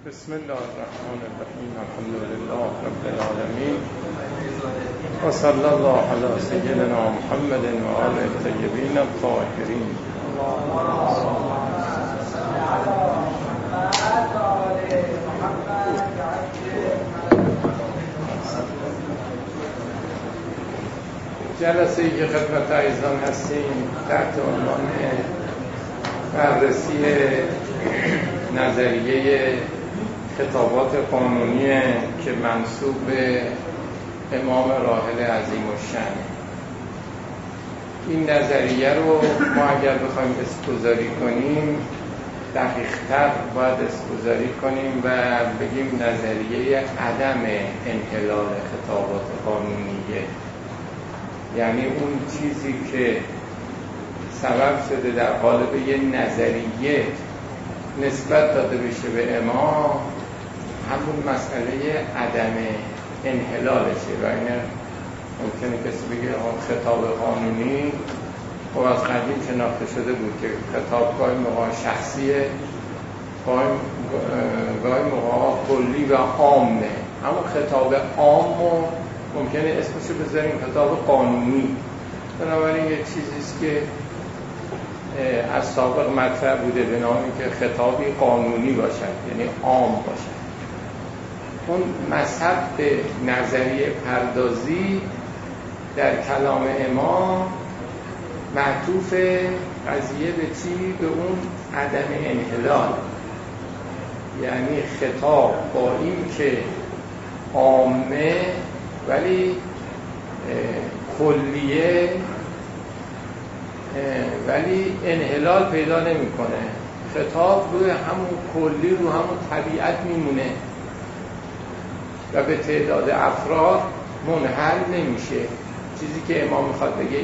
بسم الله الرحمن الرحیم. الحمد لله رب العالمین و صلی الله علی سیدنا محمد و آله الطیبین الطاهرین. جلسه‌ای که خدمت عزیزان هستیم تحت عنوان بررسی نظریه خطابات قانونی که منسوب به امام راحل عظیم الشأن. این نظریه رو ما اگر بخوایم اسپوزاری کنیم دقیق‌تر باید اسپوزاری کنیم و بگیم نظریه عدم انحلال خطابات قانونیه، یعنی اون چیزی که سبب شده در قالب یه نظریه نسبت داده بشه به امام همون مسئله عدم انحلالشه. و اینه ممکنه کسی بگه خطاب قانونی خب از قدیم شناخته شده بود که خطاب گاهی موقع شخصیه، گاهی موقع کلی و عامه. اما خطاب عام رو ممکنه اسمشو بذاریم خطاب قانونی. بنابراین یه چیزیست که از سابق مطرح بوده به نامی که خطابی قانونی باشد، یعنی عام باشد. اون مذهب به نظریه پردازی در کلام امام معطوف قضیه به چی؟ به اون عدم انحلال، یعنی خطاب با این که عامه ولی کلیه ولی انحلال پیدا نمی‌کنه. خطاب روی همون کلی رو همون طبیعت میمونه و به تعداد افراد منحل نمیشه. چیزی که امام میخواد بگه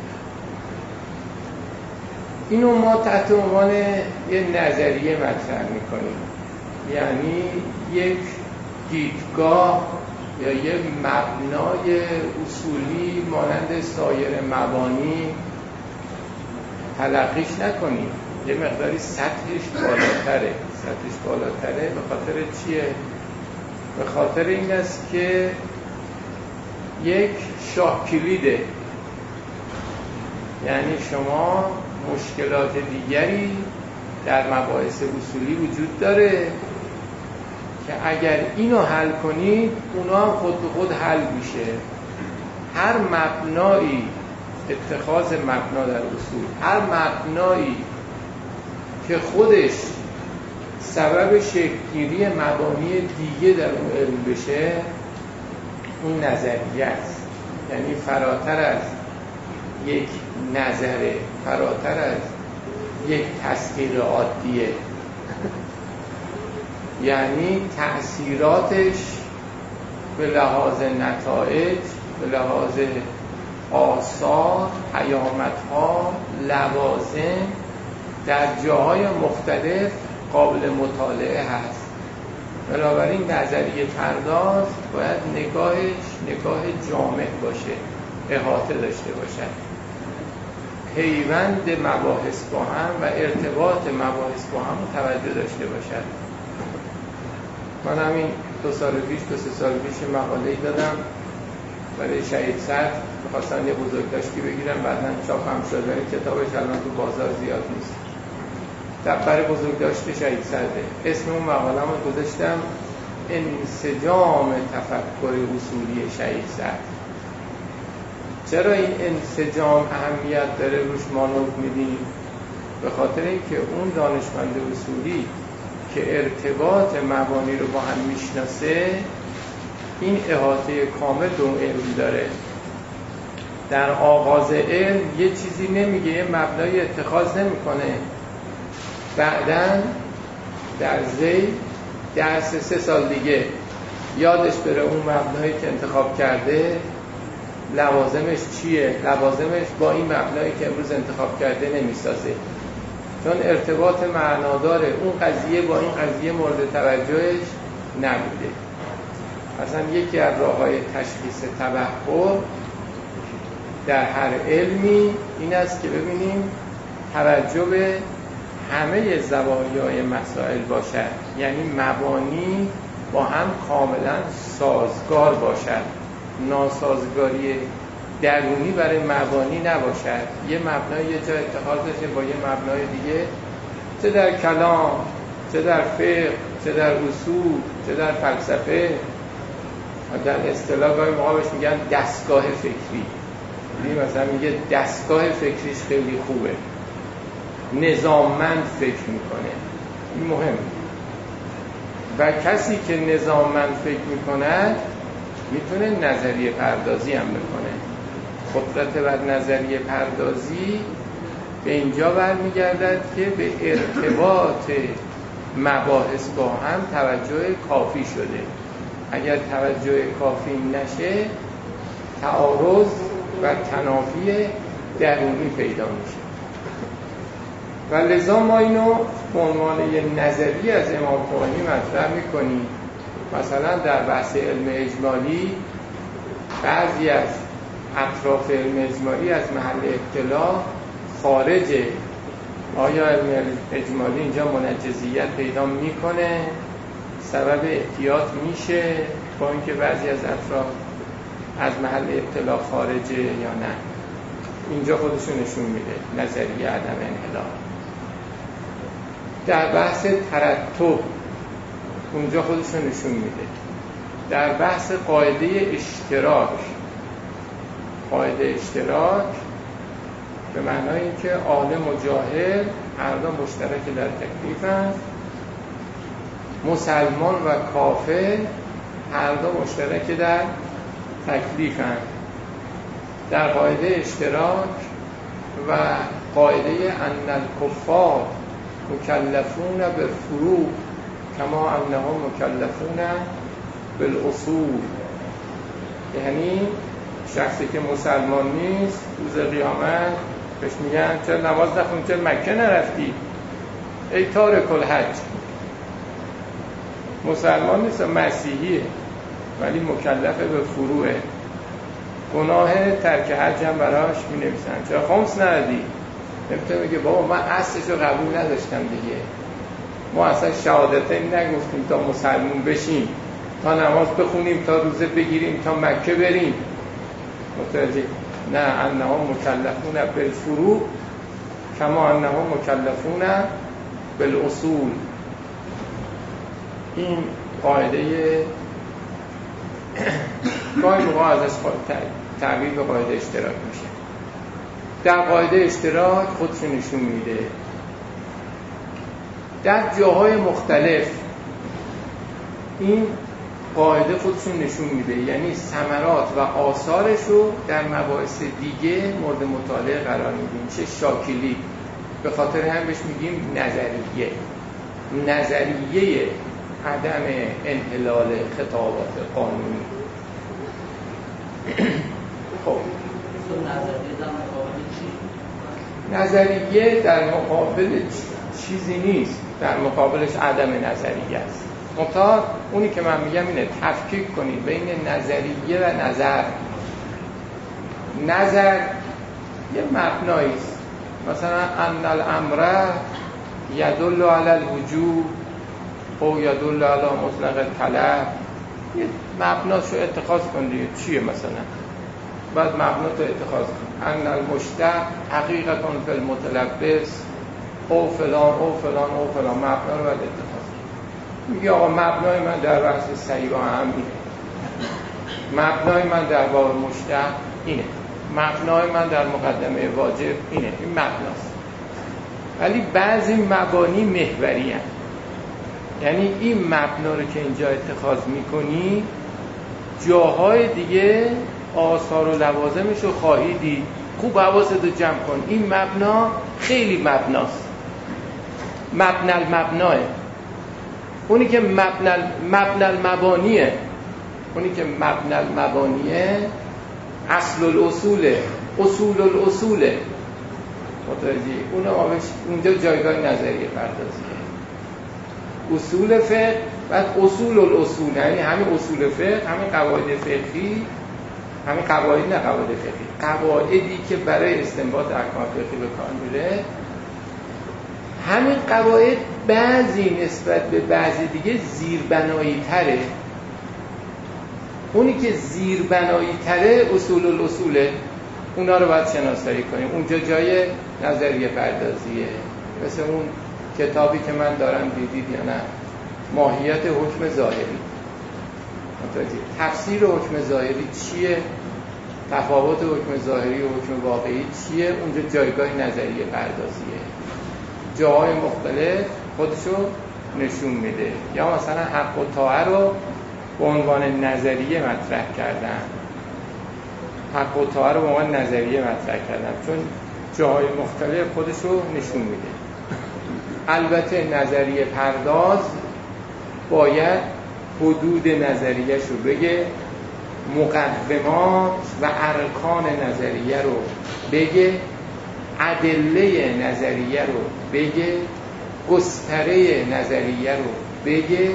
اینو ما تحت عنوان یه نظریه مطرح میکنیم، یعنی یک دیدگاه یا یک مبنای اصولی مانند سایر مبانی تلقیش نکنیم. یه مقداری سطحش بالاتره. به خاطر چیه؟ به خاطر این است که یک شاه کلیده، یعنی شما مشکلات دیگری در مباحث اصولی وجود داره که اگر اینو حل کنید اونا هم خود به خود حل میشه. هر مبنایی، اتخاذ مبنا در اصول، هر مبنایی که خودش سبب شکل‌گیری مبانی دیگه در اون علم بشه اون نظریه است. یعنی فراتر از یک نظره، فراتر از یک تصدیق عادیه، یعنی تأثیراتش به لحاظ نتایج، به لحاظ آثار، پیامدها، لوازم در جاهای مختلف قابل مطالعه هست. بنابراین نظریه پرداز باید نگاهش نگاه جامع باشه، احاطه داشته باشد، پیوند مباحث با هم و ارتباط مباحث با هم توجه داشته باشد. من همین 2 سال پیش 2-3 سال پیش مقاله‌ای دادم برای شهید صدر، می‌خواستن یه بزرگداشتی بگیرم، بعداً چاپ هم شد ولی کتابش الان تو بازار زیاد نیست. دفتر بزرگداشت شهید صدر. اسم اون مقاله‌مو گذاشتم انسجام تفکر اصولی شهید صدر. چرا این انسجام اهمیت داره روش مانور میدیم؟ به خاطر اینکه اون دانشمند اصولی که ارتباط مبانی رو با هم میشناسه این احاطه کامل به اون علم داره. در آغاز علم یه چیزی نمیگه، یه مبنای اتخاذ نمیکنه، بعدن در ذیل درس 3 سال دیگه یادش بره اون مبنایی که انتخاب کرده لوازمش چیه، لوازمش با این مبنایی که امروز انتخاب کرده نمیسازه، چون ارتباط معنادار اون قضیه با این قضیه مورد توجهش نبوده. اصلا یکی از راه‌های تشخیص تبحر در هر علمی این است که ببینیم توجه به همه زوایای مسائل باشد، یعنی مبانی با هم کاملا سازگار باشد، ناسازگاری درونی برای مبانی نباشد. یه مبنای یه جا اتحاد داشته با یه مبنای دیگه، چه در کلام، چه در فقه، چه در اصول، چه در فلسفه. در اصطلاح گاهی موقع بهش میگن دستگاه فکری. مثلا میگه دستگاه فکریش خیلی خوبه، نظاممند فکر میکنه. این مهم. و کسی که نظاممند فکر میکند میتونه نظریه پردازی هم بکنه. قدرت بر نظریه پردازی به اینجا برمیگردد که به ارتباط مباحث با هم توجه کافی شده. اگر توجه کافی نشه تعارض و تنافی درونی پیدا میشه. و لذا ما اینو به عنوان یه نظریه از امام خمینی مطرح میکنیم. مثلا در بحث علم اجمالی بعضی از اطراف علم اجمالی از محل اطلاع خارجه. آیا علم اجمالی اینجا منجزیت پیدا میکنه؟ سبب احتیاط میشه با اینکه بعضی از اطراف از محل اطلاع خارجه یا نه؟ اینجا خودشون نشون میده نظریه عدم انحلال. در بحث ترتب اونجا خودشون نشون میده. در بحث قاعده اشتراک به معنای اینکه عالم و جاهل هر دو مشترک در تکلیفند، مسلمان و کافر هر دو مشترک در تکلیفند. در قاعده اشتراک و قاعده ان الکفار مکلفون بالفروع کما انهم مکلفون بالاصول، یعنی شخصی که مسلمان نیست روز قیامت بهش میگن چرا نماز نخوندی، چرا مکه نرفتی، ای تارک الحج. مسلمان نیست، مسیحیه ولی مکلف به فروعه. گناه ترک حج هم براش می نویسن. چرا خمس ندادی؟ نمیتونه بگه بابا من اصلشو قبول نداشتم دیگه، ما اصلا شهادتین نگفتیم تا مسلمون بشیم، تا نماز بخونیم، تا روزه بگیریم، تا مکه بریم. متوجه؟ نه، انهم مکلفون بالفروع کما انهم مکلفون بالاصول. این قاعده گاهی موقع ازش تعبیر به قاعده اشتراک میشه. در قاعده اشتراک خودشون نشون میده. در جاهای مختلف این قاعده خودشون نشون میده، یعنی ثمرات و آثارش رو در مباحث دیگه مورد مطالعه قرار میدیم. چه شاکلی، به خاطر هم بهش میگیم نظریه عدم انحلال خطابات قانونی. خب نظریه در مقابل چیزی نیست، در مقابلش عدم نظریه است. منتها اونی که من میگم اینه تفکیک کنید بین نظریه و نظر یه مبنایی است. مثلا ان الامر یدل علی الوجوب او یدل علی مطلق الطلب، یه مبناشو اتخاذ کن دیگه. چیه مثلا؟ بعد مبنا تو اتخاذ کن. ان المشتق حقیقتا فی المتلبس او فلان او فلان او فلان، مبنا رو باید اتخاذ کن. میگه آقا مبنای من در بحث صحیح و اهم اینه، مبنای من در باب مشتق اینه، مبنای من در مقدمه واجب اینه. این مبناست. ولی بعضی مبانی محوری هست، یعنی این مبنا رو که اینجا اتخاذ میکنی جاهای دیگه آثار و لوازمش رو خواهی دید. خوب حواست رو جمع کن. این مبنا خیلی مبناست، مبنى المبناه. اونی که مبنى المبانیه، اونی که مبنى المبانیه اصل الاصوله، اصول الاصوله. متوجه؟ اونجا جایگاه نظریه پردازیه. اصول فقه بعد اصول الاصول، یعنی همین اصول فقه، همین قواعد فقهی، همین قواعد نه قواعد فقهی، قواعدی که برای استنباط احکام فقهی به کار میره، همین قواعد بعضی نسبت به بعضی دیگه زیربنایی تره. اونی که زیربنایی تره اصول الاصوله، اونا رو باید شناسایی کنیم. اونجا جای نظریه پردازیه. مثل اون کتابی که من دارم، دیدید یا نه، ماهیت حکم ظاهری. تفسیر حکم ظاهری چیه؟ تفاوت حکم ظاهری و حکم واقعی چیه؟ اونجا جایگاه نظریه پردازیه. جاهای مختلف خودشو نشون میده. یا مثلا حق و طاعه رو به عنوان نظریه مطرح کردن. حق و طاعه رو به عنوان نظریه مطرح کردن چون جاهای مختلف خودشو نشون میده. البته نظریه پرداز باید حدود نظریه شو بگه، مقدمات و ارکان نظریه رو بگه، ادله نظریه رو بگه، گستره نظریه رو بگه،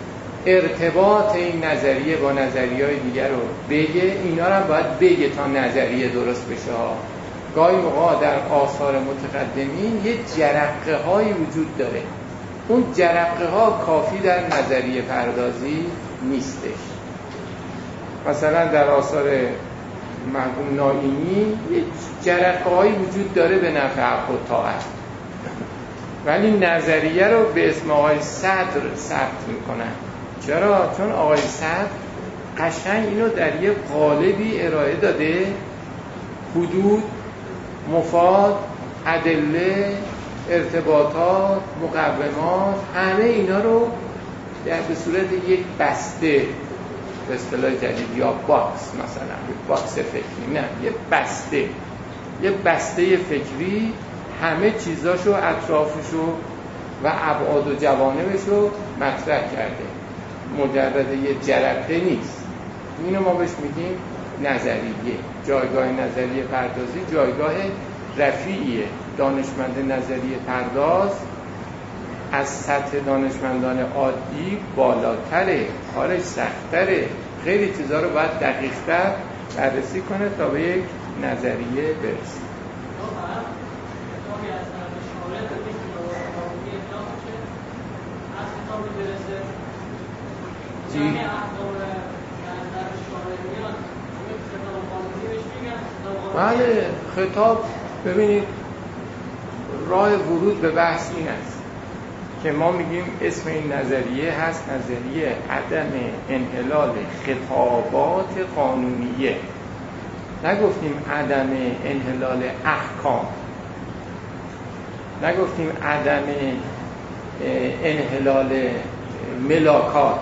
ارتباط این نظریه با نظریه‌های دیگر رو بگه. اینا رو باید بگه تا نظریه درست بشه. گاهی موقع در آثار متقدمین یه جرقه هایی وجود داره، اون جرقه ها کافی در نظریه پردازی نیستش. مثلا در آثار مرحوم نائینی یه جرقه هایی وجود داره به نفع حق و طاعت، ولی نظریه رو به اسم آقای صدر ثبت میکنن. چرا؟ چون آقای صدر قشنگ اینو در یه قالبی ارائه داده، حدود، مفاد، ادله، ارتباطات، مقومات، همه اینا رو به صورت یک بسته، به اصطلاح جدید یا باکس، مثلا باکس فکری، نه یه بسته فکری، همه چیزاشو، اطرافشو و ابعاد و جوانبشو مطرح کرده. مجرد یه جرقه نیست. اینو ما بهش میگیم نظریه. جایگاه نظریه پردازی جایگاه رفیعیه. دانشمند نظریه پرداز از سطح دانشمندان عادی بالاتره، کارش سخت‌تره، خیلی چیزا رو باید دقیق‌تر بررسی کنه تا به یک نظریه برسه. بله، خطاب، ببینید راه ورود به بحث این است که ما میگیم اسم این نظریه هست نظریه عدم انحلال خطابات قانونیه. نگفتیم عدم انحلال احکام، نگفتیم عدم انحلال ملاکات.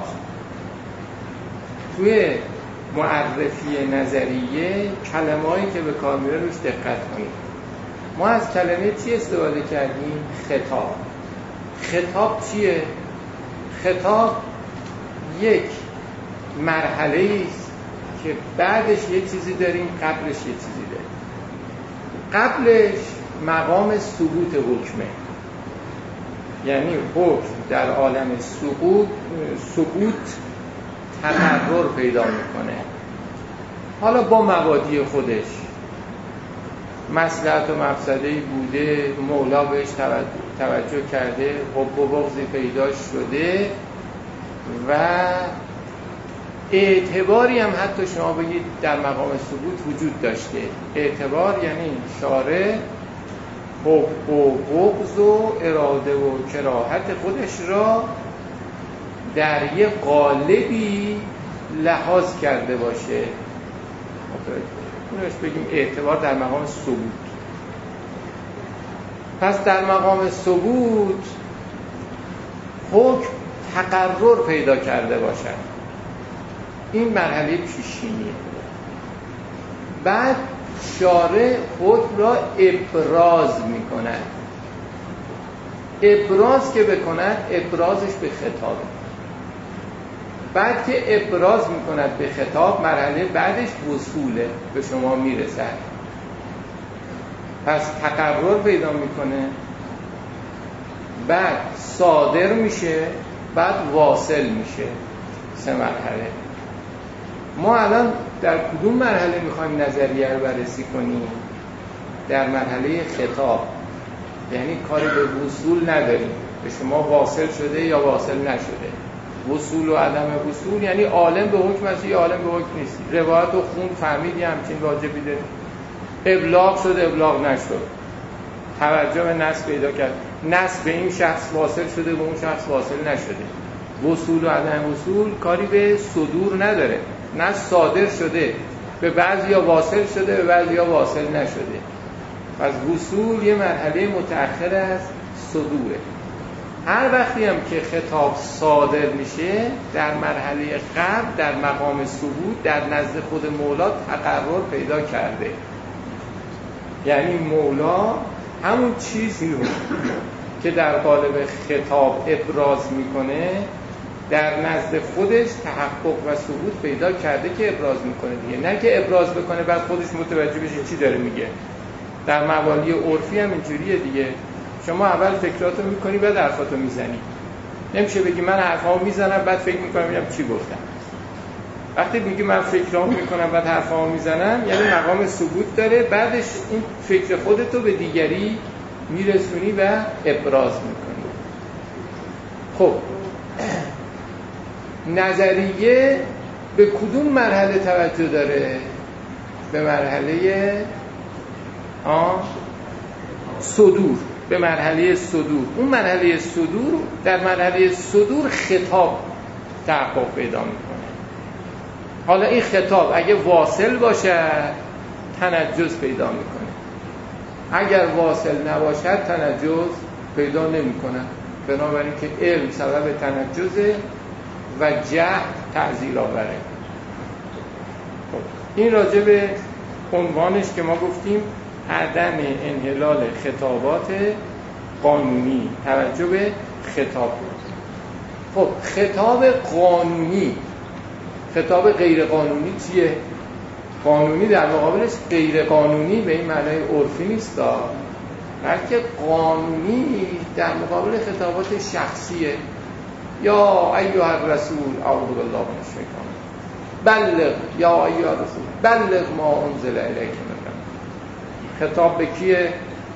توی معرفی نظریه کلمه‌ای که به کار میره روش دقت کنید. ما از کلمه چی استفاده کردیم؟ خطاب. خطاب چیه؟ خطاب یک مرحله است که بعدش یه چیزی داریم، قبلش یه چیزی داریم. قبلش مقام ثبوت حکمه، یعنی حکم در عالم ثبوت تقرر پیدا میکنه. حالا با مبادی خودش، مصلحت و مفسده‌ای بوده، مولا بهش توجه کرده، حب و بغضی پیدا شده و اعتباری هم حتی شما بگید در مقام ثبوت وجود داشته. اعتبار یعنی شارع حب و بغض و اراده و کراهت خودش را در یه قالبی لحاظ کرده باشه. اونش بگیم اعتبار در مقام ثبوت. پس در مقام ثبوت حکم تقرر پیدا کرده باشد. این مرحله پیشینیه. بعد شارع حکم را ابراز میکند. ابراز که بکند، ابرازش به خطابه. بعد که ابراز میکند به خطاب، مرحله بعدش وصوله، به شما میرسد. پس تقرر پیدا میکنه، بعد صادر میشه، بعد واصل میشه. 3 مرحله. ما الان در کدوم مرحله میخوایم نظریه رو بررسی کنیم؟ در مرحله خطاب. یعنی کاری به وصول نداریم، به شما واصل شده یا واصل نشده. وصول و عدم وصول یعنی عالم به حکم است یا عالم به حکم نیست. روایت و خون فهمیدی همچین واجبی داره، ابلاغ شد ابلاغ نشد، توجه به نص پیدا کرد، نص به این شخص واصل شده به اون شخص واصل نشده. وصول و عدم وصول کاری به صدور نداره، نص صادر شده، به بعضیا واصل شده به بعضیا واصل نشده. پس وصول یه مرحله متأخر از صدوره. هر وقتی هم که خطاب صادر میشه در مرحله قبل در مقام ثبوت در نزد خود مولا تقرر پیدا کرده. یعنی مولا همون چیزی رو که در قالب خطاب ابراز میکنه در نزد خودش تحقق و ثبوت پیدا کرده که ابراز میکنه دیگه، نه که ابراز بکنه بعد خودش متوجه بشه چی داره میگه. در موالی عرفی هم اینجوریه دیگه، شما اول فکراتو میکنی بعد حرفاتو میزنی. نمیشه بگی من حرفامو میزنم بعد فکر میکنم ببینم چی گفتم. وقتی میگی من فکرامو میکنم بعد حرفامو میزنم یعنی مقام ثبوت داره، بعدش این فکر خودتو به دیگری میرسونی و ابراز میکنی. خب نظریه به کدوم مرحله توجه داره؟ به مرحله صدور، به مرحله صدور. اون مرحله صدور، در مرحله صدور خطاب تحقق پیدا میکنه. حالا این خطاب اگه واصل باشه تنجز پیدا میکنه، اگر واصل نباشد تنجز پیدا نمیکنه. بنابراین که علم سبب تنجزه و جهل تعزیر آوره. خب این راجع به عنوانش که ما گفتیم عدم انحلال خطابات قانونی، توجه به خطاب. خب خطاب قانونی، خطاب غیر قانونی چیه؟ قانونی در مقابلش غیر قانونی به این معنای عرفی نیست، بلکه قانونی در مقابل خطابات شخصیه. یا ایها الرسول اعوذ بالله من الشیطان بلغ، یا ایها الرسول بلغ ما انزل الیک من ربک. خطاب به کیه؟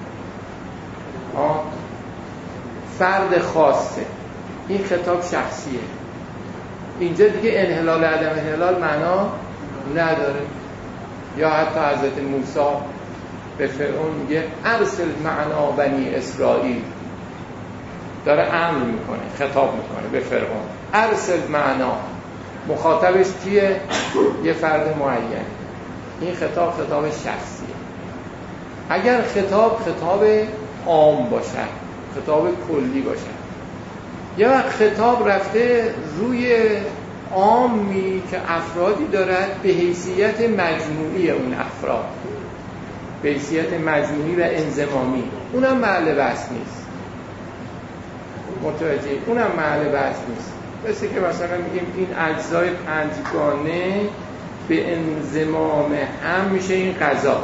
فرد خاصه، این خطاب شخصیه. اینجا دیگه انحلال عدم انحلال معنا نداره. یا حتی حضرت موسی به فرعون میگه ارسل معنا بنی اسرائیل، داره امر میکنه، خطاب میکنه به فرعون ارسل معنا. مخاطبش کیه؟ یه فرد معین. این خطاب شخصیه. اگر خطاب عام باشه، خطاب کلی باشه، یه وقت خطاب رفته روی عامی که افرادی دارد به حیثیت مجموعی اون افراد، به حیثیت مجموعی و انضمامی، اونم محل بحث نیست. متوجه؟ اونم محل بحث نیست. مثل که مثلا میگیم این اجزای پنجگانه به انضمام هم میشه این غذا.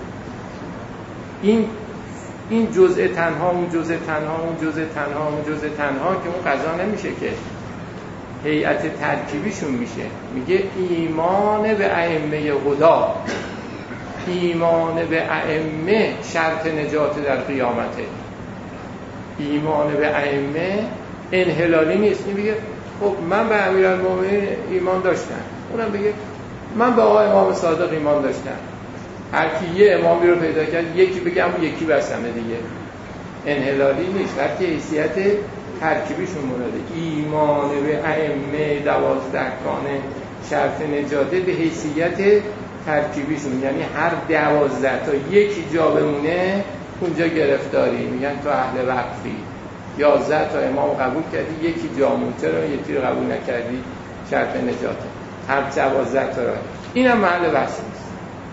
این جزء تنها، اون جزء تنها، اون جزء تنها، اون جزء تنها که اون غذا نمیشه که، هیئت ترکیبیشون میشه. میگه ایمان به ائمه هدا، ایمان به ائمه شرط نجات در قیامته. ایمان به ائمه انحلالی نیست. میگه خب من به امیرالمومنین ایمان داشتم، اونم بگه من به آقا امام صادق ایمان داشتم. هر کی یه امامی رو پیدا کرد یکی بگه اما یکی بسمه دیگه. انحلالی نیست، بلکه حیثیت ترکیبیشون مونده. ایمان به ائمه 12 کانه شرط نجاته به حیثیت ترکیبیشون، یعنی هر 12 تا یکی جا بمونه اونجا گرفتاری، میگن تو اهل وقفی. 11 تا امام قبول کردی یکی جا مونده، چرا یکی رو قبول نکردی؟ شرط نجاته. هر 12 تا اینم محل بحث نیست.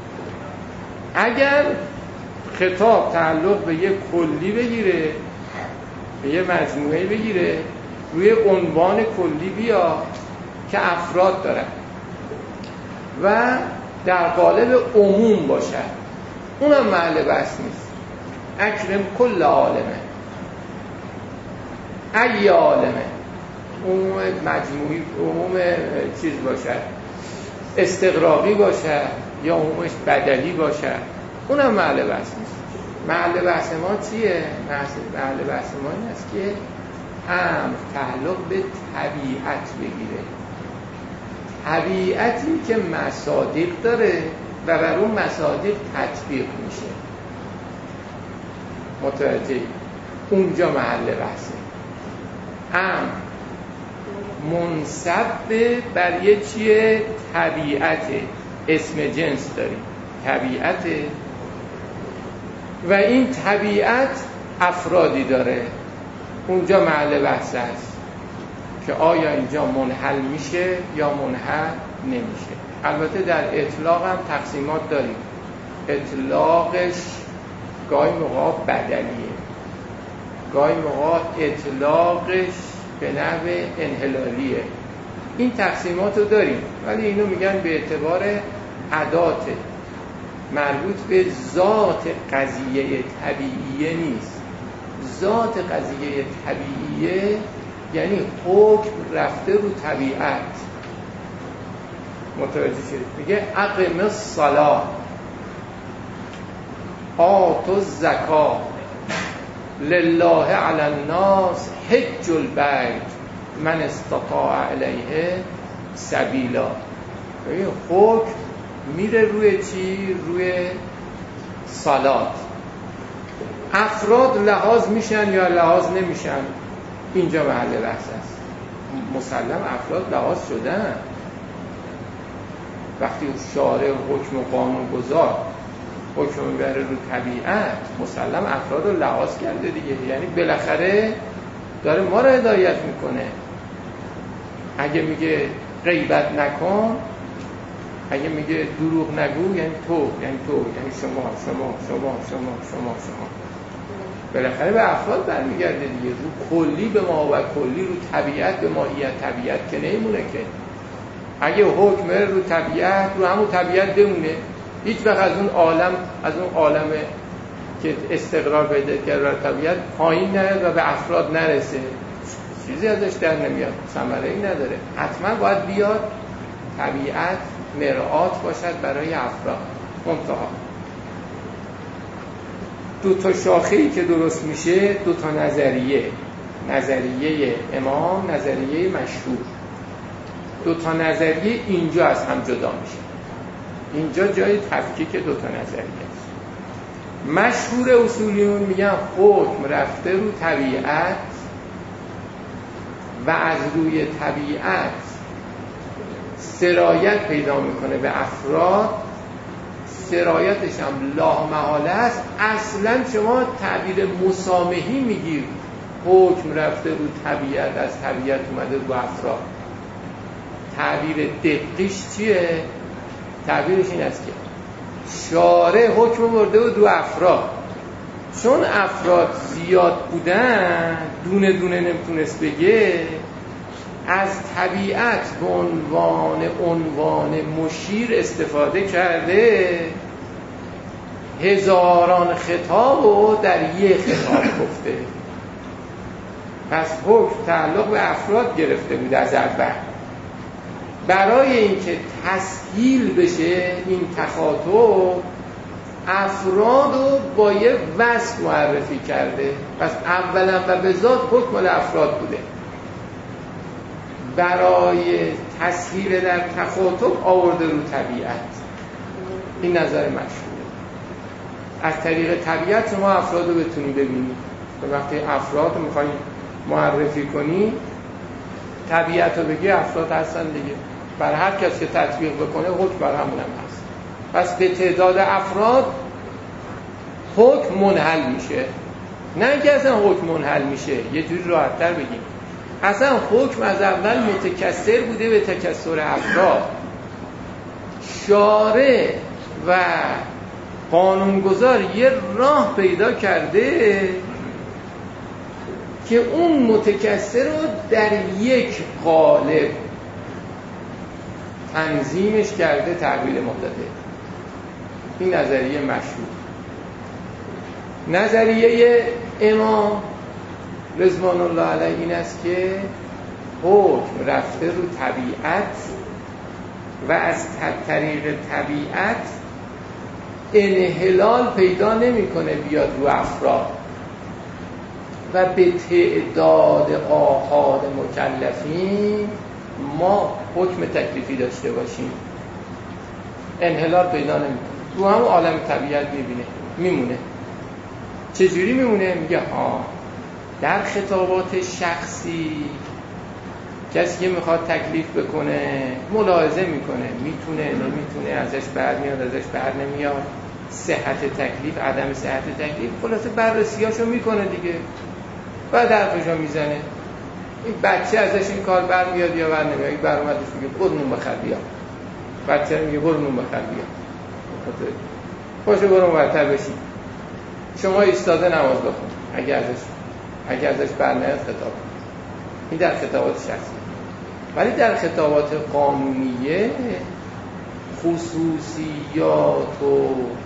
اگر خطاب تعلق به یک کلی بگیره، به یه مجموعه بگیره، روی عنوان کلی بیا که افراد دارن و در قالب عموم باشه، اونم محل بحث نیست. اکرم کل عالمه، ای عالمه، عموم مجموعی، عموم چیز باشه، استغراقی باشه یا عمومش بدلی باشه، اونم محل بحث نیست. محل بحث ما چیه؟ محل بحث ما این است که امر تعلق به طبیعت بگیره، طبیعتی که مصادیق داره و بر اون مصادیق تطبیق میشه. متوجه؟ اونجا محل بحثه. امر منصب بر یه چیه؟ طبیعته، اسم جنس داریم، طبیعته، و این طبیعت افرادی داره. اونجا محل بحث است که آیا اینجا منحل میشه یا منحل نمیشه. البته در اطلاق هم تقسیمات داریم. اطلاقش گاهی موقع بدلیه، گاهی موقع اطلاقش به نحو انحلالیه. این تقسیمات رو داریم، ولی اینو میگن به اعتبار ادات مربوط به ذات قضیه طبیعیه نیست. ذات قضیه طبیعیه یعنی حکم رفته رو طبیعت. متوجه شدید؟ میگه اقم الصلاة آتوا الزکاة لله علی الناس حج البیت من استطاع الیه سبیلا. این حکم میره روی چی؟ روی صلات. افراد لحاظ میشن یا لحاظ نمیشن، اینجا محل بحث است. مسلم افراد لحاظ شدن. وقتی شارع حکم و قانون گذار حکم میبره رو طبیعت، مسلم افراد رو لحاظ کرده دیگه، یعنی بالاخره داره ما رو هدایت میکنه. اگه میگه غیبت نکن، اگه میگه دروغ نگو، یعنی تو یعنی شما بالاخره به افراد برمیگرده دیگه. رو کلی به ما و کلی رو طبیعت به ماهیت طبیعت که نمیمونه که. اگه حکم رو طبیعت، رو همون طبیعت بمونه، هیچ وقت از اون عالم که استقرار پیدا کرده رو طبیعت پایین نیاد و به افراد نرسه، چیزی ازش در نمیاد، ثمره‌ای نداره. حتما باید بیاد طبیعت مرآت باشد برای افراد. منتها دو تا شاخه‌ای که درست میشه، دو تا نظریه امام، نظریه مشهور. دو تا نظریه اینجا از هم جدا میشه. اینجا جای تفکیک دو تا نظریه است. مشهور اصولیون میگن حکم رفته رو طبیعت و از روی طبیعت سرایت پیدا میکنه به افراد. سرایتش هم لامحاله است. اصلا شما تعبیر مسامحی میگیر، حکم رفته رو طبیعت، از طبیعت اومده رو افراد. تعبیر دقیقش چیه؟ تعبیرش این است که شارع حکم برده بود رو افراد، چون افراد زیاد بودن دونه دونه نمیتونست بگه، از طبیعت به عنوان مشیر استفاده کرده، هزاران خطاب رو در یک خطاب گفته. پس حکم تعلق به افراد گرفته بود از اول. برای اینکه تسهیل بشه این تخاطب، افراد رو با یک وصف معرفی کرده. پس اولا و به ذات حکم الافراد بوده. برای تسهیل در تخاطب آورده رو طبیعت. این نظر مشهوره. از طریق طبیعت شما افراد رو بتونی ببینید. وقتی افراد رو میخوایی معرفی کنی، طبیعت رو بگی، افراد هستن دیگه. بر هر کس که تطبیق بکنه حکم بر همون هم هست. پس به تعداد افراد حکم منحل میشه. نه اینکه اصلا حکم منحل میشه، یه جوری راحت‌تر بگیم، اصلا حکم از اول متکثر بوده به تکثر افراد. شارع و قانونگذار یه راه پیدا کرده که اون متکثر رو در یک قالب تنظیمش کرده، تحویل ما داده. این نظریه مشهور. نظریه امام رضوان الله علیه این است که حکم رفته رو طبیعت و از طریق طبیعت انحلال پیدا نمیکنه بیاد رو افراد و به تعداد آحاد مکلفین ما حکم تکلیفی داشته باشیم. انحلال پیدا نمیکنه، رو هم عالم طبیعت میمونه. چجوری میمونه؟ میگه در خطابات شخصی کسی که میخواد تکلیف بکنه ملاحظه میکنه، میتونه نمیتونه، ازش برمیاد ازش بر نمیاد، صحت تکلیف عدم صحت تکلیف، خلاصه بررسیاشو میکنه دیگه، بعد حرفشو میزنه. این بچه ازش این کار برمیاد یا بر نمیاد، این برآمدش میگه برو نون بخر بیا، بچه میگه برو نون بخر بیا، باشه برو مرتب بشی، شما ایستاده نماز بخون. اگه ازش برمیاد خطاب. این در خطابات شخصی. ولی در خطابات قانونیه خصوصیات و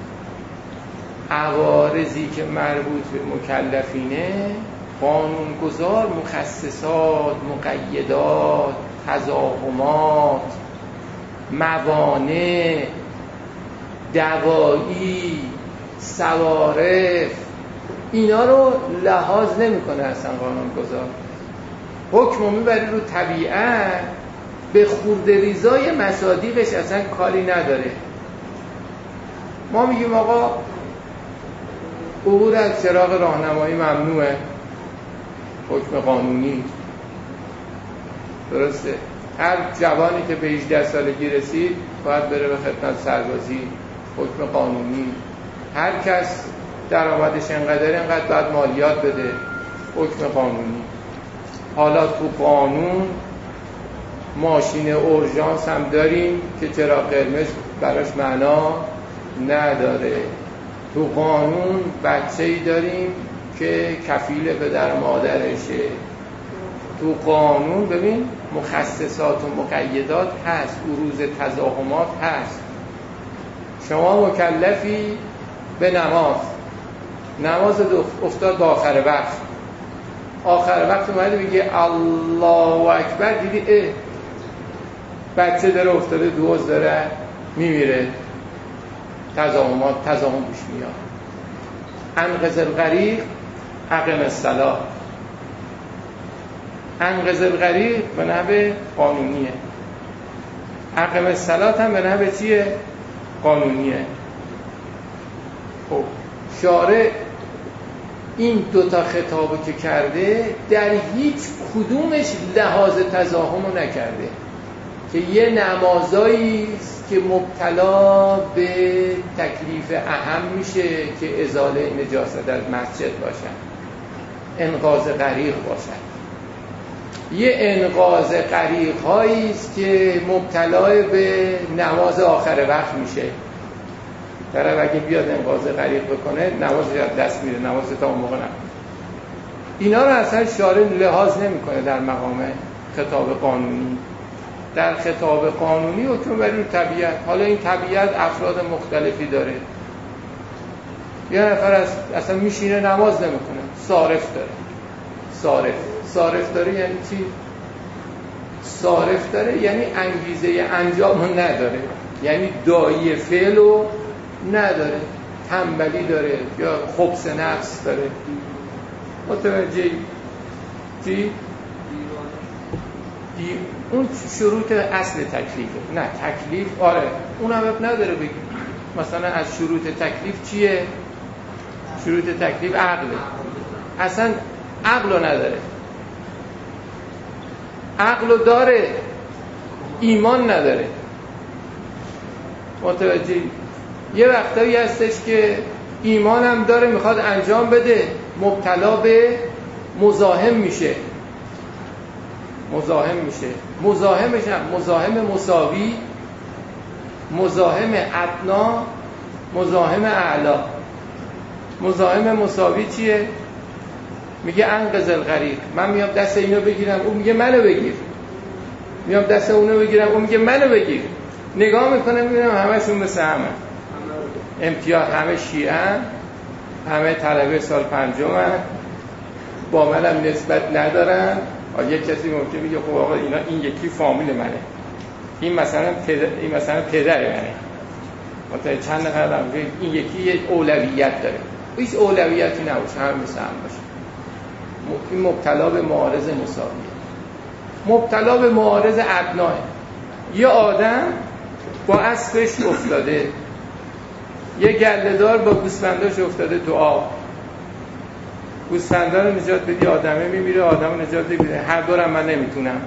عوارضی که مربوط به مکلفینه، قانونگذار مخصصات، مقیدات، تزاحمات، موانع، دوایی، سوارف، اینا رو لحاظ نمی‌کنه اصلا قانونگذار. حکم میبری رو طبیعت، به خردریزای مصادیقش اصلا کاری نداره. ما میگیم آقا عبور از چراغ راهنمایی ممنوعه، حکم قانونی، درسته. هر جوانی که به 18 سالگی رسید باید بره به خدمت سربازی، حکم قانونی. هر کس درآمدش انقدر باید مالیات بده، حکم قانونی. حالا تو قانون ماشین اورژانس هم داریم که چراغ قرمز براش معنا نداره. تو قانون بچه‌ای داریم که کفیل پدر مادرشه. تو قانون ببین مخصصات و مقیدات هست، عروض تزاحمات هست. شما مکلفی به نماز افتاد به آخر وقت اومده میگه الله اکبر، دیدی بچه داره افتاده دوز داره میمیره، تزاحم پیش میاد. انقذ الغریق اقم الصلاة. انقذ الغریق به نحو قانونیه، اقم الصلاة هم به نحو چیه؟ قانونیه. خب شارع این دوتا خطابو که کرده در هیچ کدومش لحاظ تزاحمو نکرده که یه نمازایی که مبتلا به تکلیف اهم میشه که ازاله نجاست از مسجد باشن، انقاذ غریق باشن. یه انقاذ غریق هایی است که مبتلا به نماز آخر وقت میشه. طرف اگه بیاد انقاذ غریق بکنه نماز دست میره، نماز تا اون موقع نکنه. اینا رو اصلا شارع لحاظ نمیکنه در مقام خطاب قانونی. در خطاب قانونی حکم بر طبیعت. حالا این طبیعت افراد مختلفی داره. یه نفر اصلا میشینه نماز نمیکنه، صارف داره. صارف داره یعنی چی؟ صارف داره یعنی انگیزه انجام نداره، یعنی دایی فعلو نداره، تنبلی داره یا خبث نفس داره. متوجهی؟ چی؟ اون شروط اصل تکلیفه. نه تکلیف آره اون هم نداره بگیم. مثلا از شروط تکلیف چیه؟ شروط تکلیف عقله. اصلا عقلو نداره. عقلو داره، ایمان نداره. متوجهی؟ یه وقتایی هستش که ایمان هم داره میخواد انجام بده، مبتلا به مزاحم میشه. مزاحمش هم مزاحم مساوی، مزاحم ادنا، مزاحم اعلا. مزاحم مساوی چیه؟ میگه انقذ الغریق، من میام دست اینو بگیرم اون میگه منو بگیر، میام دست اونو بگیرم اون میگه منو بگیر. نگاه میکنم میبینم همشون مثل همه، امتیاز، همه شیعه‌ان، همه طلبه سال پنجمن، با منم نسبت ندارن. یک کسی ممکنه بگه خب آقا این یکی فامیل منه، این مثلا پدر منه، متوجه چند نفر این یکی اولویت داره، هیچ اولویتی نباشه، همه مثل هم باشه. این مبتلا به معارض مساویه، مبتلا به معارض ادناه. یه آدم با اسبش افتاده، یه گله‌دار با گوسفنداش افتاده تو آب، گوسفندا رو نجات بدی، آدمه میمیره، آدم رو نجات بدی، هر دورم من نمیتونم.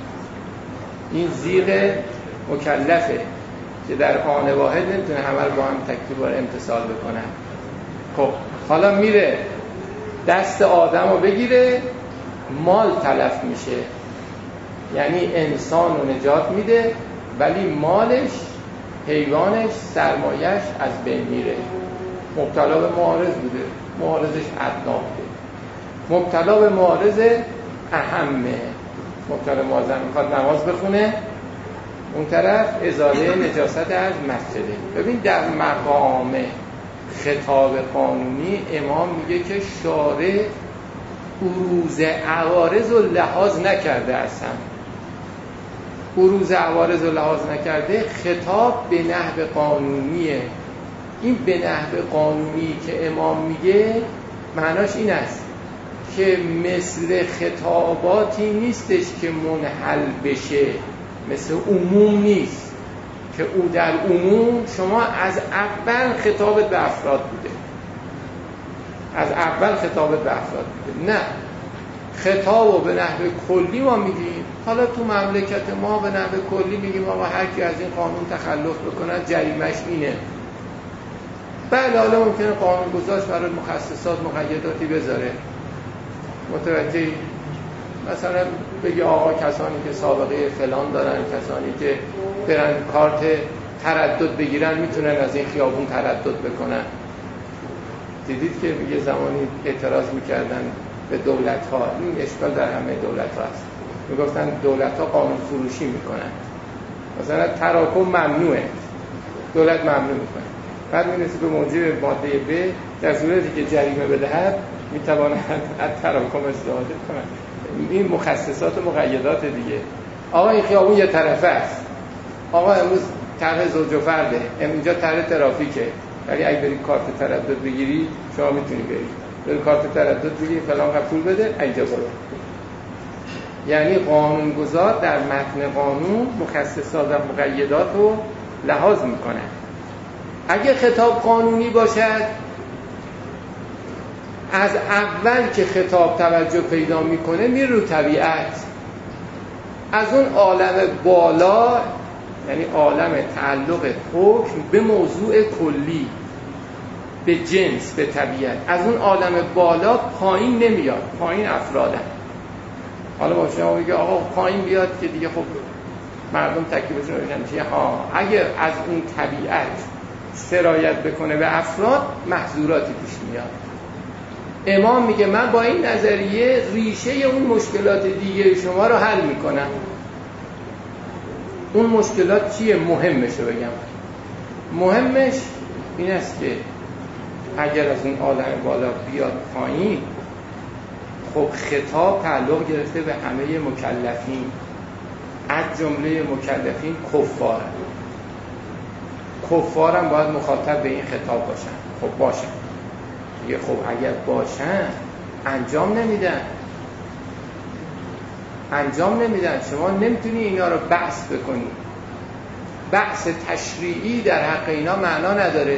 این زیغ مکلفه که در آن واحد نمیتونه همه رو با هم تکلیف و امتصال بکنه. خب حالا میره دست آدم رو بگیره، مال تلف میشه، یعنی انسان رو نجات میده ولی مالش، حیوانش، سرمایش از بین میره. مبتلا به معارض بوده، معارضش ادنا بوده. مبتلا به معارض اهمه، مبتلا به معارض میخواد نماز بخونه، اون طرف ازاله نجاست از مسجده. ببین در مقام خطاب قانونی امام میگه که شارع بروز عوارض رو لحاظ نکرده، اصلا بروز عوارض رو لحاظ نکرده، خطاب به نحو قانونیه. این به نحو قانونی که امام میگه معناش این است که مثل خطاباتی نیستش که منحل بشه، مثل عموم نیست که او در عموم شما از اول خطابت به افراد بوده، از اول خطابت به افراد بوده. نه، خطابو به نحو کلی ما میگیم. حالا تو مملکت ما به نحو کلی میگیم آقا هر کی از این قانون تخلف بکنه جریمش اینه. بله حالا ممکنه قانون گذاشت برای مخصصات مقیداتی بذاره، متوجه؟ مثلا بگی آقا کسانی که سابقه فلان دارن، کسانی که برن کارت تردد بگیرن میتونن از این خیابون تردد بکنن. دیدید که یه زمانی اعتراض میکردن به دولت ها، این اشکال در همه دولت ها هست، میگفتن دولت ها قانون فروشی میکنن، مثلا تراکم ممنوعه، دولت ممنوع میکنه، بعد میرسه به موجب ماده ب در صورتی که جریمه بدهد میتوانند از تراکم استفاده کنن. این مخصصات و مقیدات دیگه. آقا این خیابون یه طرفه است، آقا امروز طرح زوج و فرده، اینجا طرح ترافیکه، ولی اگه بری کارت تردد بگیری شما میتونی بری کارت تردد بگیری فلان پول بده اینجا برو. یعنی قانونگذار در متن قانون مخصصات و مقیدات رو لحاظ میکنه. اگه خطاب قانونی باشد از اول که خطاب توجه پیدا میکنه میره رو طبیعت، از اون عالم بالا، یعنی عالم تعلق حکم به موضوع کلی، به جنس، به طبیعت، از اون عالم بالا پایین نمیاد، پایین افرادن. حالا با شما بگه آقا پایین بیاد که دیگه خب مردم تکلیفشون رو بشن، ها اگه از اون طبیعت سرایت بکنه به افراد محظوراتی پیش میاد. امام میگه من با این نظریه ریشه اون مشکلات دیگه شما رو حل میکنم. اون مشکلات چیه؟ مهمش رو بگم. مهمش این است که اگر از اون عالم بالا بیاد پایین، خب خطاب تعلق گرفته به همه مکلفین، از جمله مکلفین کفار هم باید مخاطب به این خطاب باشن. خب باشن دیگه، خب اگر باشن انجام نمیدن. شما نمیتونی اینا رو بحث بکنی. بحث تشریعی در حق اینا معنا نداره.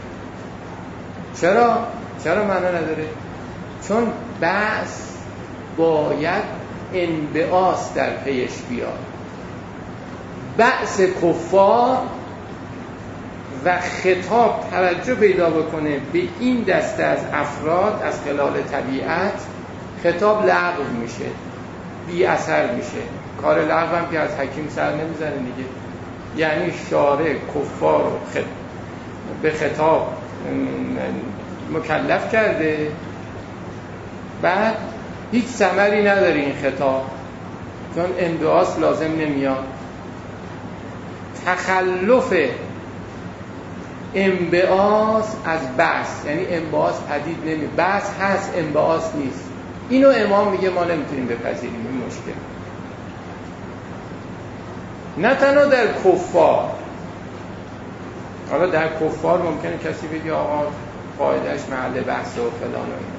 چرا معنا نداره؟ چون بحث باید انبعاث در پیش بیاد. بحث کفار و خطاب توجه پیدا بکنه به این دسته از افراد از خلال طبیعت، خطاب لغو میشه، بی اثر میشه. کار لغو هم که از حکیم سر نمیزنه دیگه. یعنی شارع کفار رو به خطاب مکلف کرده، بعد هیچ ثمری نداره این خطاب، چون انبعاث لازم نمیاد. تخلف انبعاث از بحث، یعنی انبعاث پدید نمی، بحث هست انبعاث نیست. اینو امام میگه ما نمیتونیم بپذیریم. این مشکل نه تنها در کفار، حالا در کفار ممکنه کسی بگه آقا قاعدش محل بحث و فلان و اینا.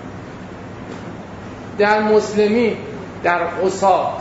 در مسلمی، در عصات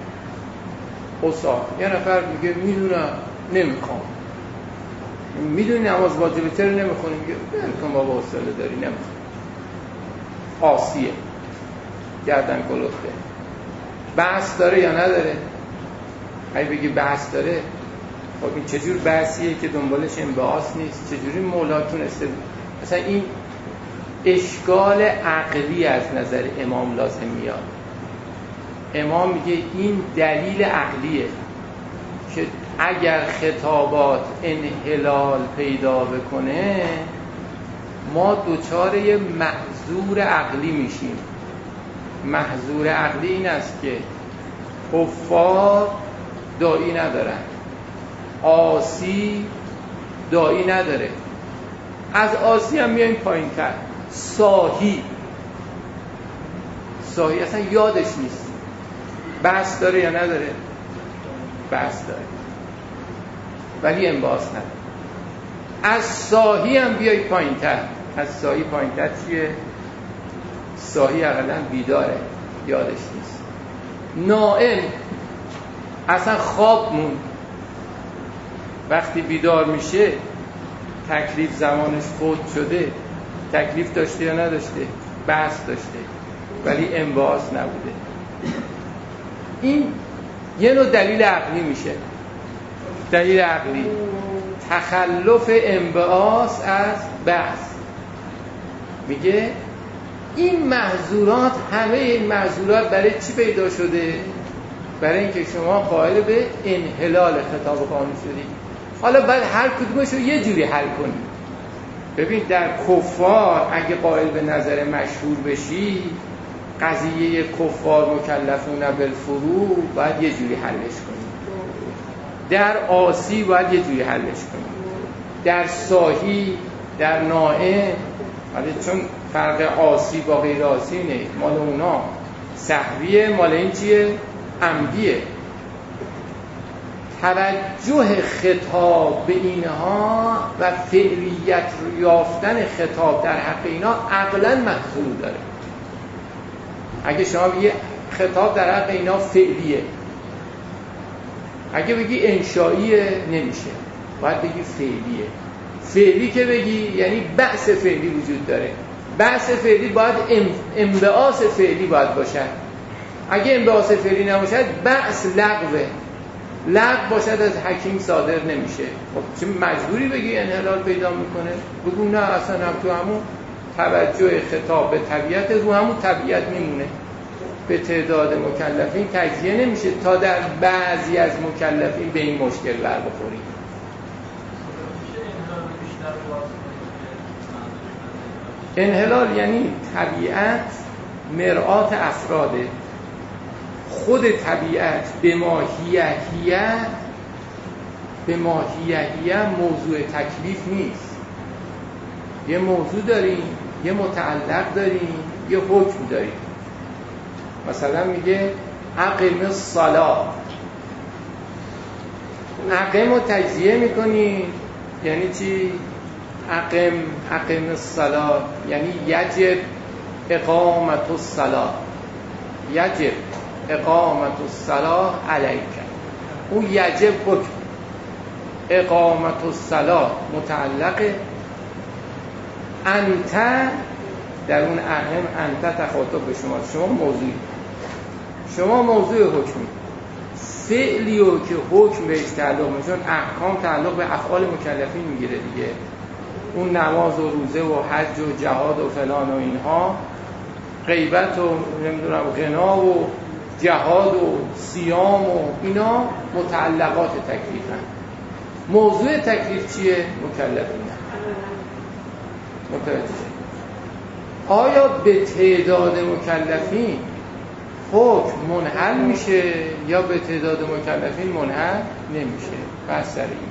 یه نفر میگه میدونم نمیخوام، میدونی نماز واجبه چرا نمیخونی؟ میگه بلکن بابا حوصله داری نمیخوام. عاصیه، گردن کلفته. بحث داره یا نداره؟ اگه بگی بحث داره، خب این چجور بحثیه که دنبالش انبعاث نیست؟ چجوری مولا تونسته مثلا این اشکال عقلی از نظر امام لازم میاد؟ امام میگه این دلیل عقلیه که اگر خطابات انحلال پیدا بکنه ما دوچار یه محظور عقلی میشیم. محظور عقلی این است که کفار داعی ندارن، عاصی داعی نداره، از عاصی هم میایم پایین تر، صاحی اصلا یادش نیست. بحث داره یا نداره؟ بحث داره ولی انباس نداره. از صاحی هم بیای پایین تر. از صاحی پایین تر چیه؟ صاحی اقلا بیداره، یادش نیست. نائم اصلا خواب موند، وقتی بیدار میشه تکلیف زمانش فوت شده. تکلیف داشته یا نداشته؟ بحث داشته ولی انبعاث نبوده. این یه نوع دلیل عقلی میشه. دلیل عقلی تخلف انبعاث از بحث. میگه این محظورات، همه این محظورات برای چی پیدا شده؟ برای اینکه شما قائل به انحلال خطاب قانون شدید. حالا باید هر کدومش رو یه جوری حل کنید. ببین در کفار اگه قائل به نظر مشهور بشی، قضیه کفار مکلفون بالفروع باید یه جوری حلش کنید. در عاصی باید یه جوری حلش کنید. در صاحی، در نائم، چون فرق عاصی با غیر عاصی نه. مال اونا سهویه، مال این چیه؟ عمدیه. توجه خطاب به اینها و فعلیت یافتن خطاب در حق اینا عقلاً محظور داره. اگه شما بگی خطاب در حق اینا فعلیه، اگه بگی انشائیه نمیشه، باید بگی فعلیه. فعلی که بگی یعنی بحث فعلی وجود داره. بحث فعلی باید انبعاث فعلی باید باشه. اگه انبعاث فعلی نباشد بحث لغوه. لغو باشد از حکیم صادر نمیشه. خب چه مجبوری بگی انحلال پیدا میکنه؟ بگو نه اصلا هم تو همون توجه خطاب به طبیعت رو همون طبیعت میمونه. به تعداد مکلفین تجزیه نمیشه تا در بعضی از مکلفین به این مشکل بر بخوریم. انحلال یعنی طبیعت مرآت افراده. خود طبیعت به ماهیتیه موضوع تکلیف نیست. یه موضوع داریم، یه متعلق داریم، یه حکم داریم. مثلا میگه اقیم الصلاة، اقیم رو تجزیه میکنی یعنی چی؟ اقیم الصلاة یعنی یجب اقامت الصلاة، یجب اقامت الصلاة علیک. اون یجب حکم، اقامت الصلاة متعلقه. انت در اون اقیم، انت تخاطب به شما موضوع حکمی. فعلی رو که حکم بهش تعلق میشه، احکام تعلق به افعال مکلفین میگیره دیگه. اون نماز و روزه و حج و جهاد و فلان و اینها، غیبت و نمیدونم غنا و جهاد و صیام و اینا متعلقات تکلیفن. موضوع تکلیف چیه؟ مکلفین. متوجه؟ آیا به تعداد مکلفین حکم منحل میشه یا به تعداد مکلفین منحل نمیشه؟ بس سر این.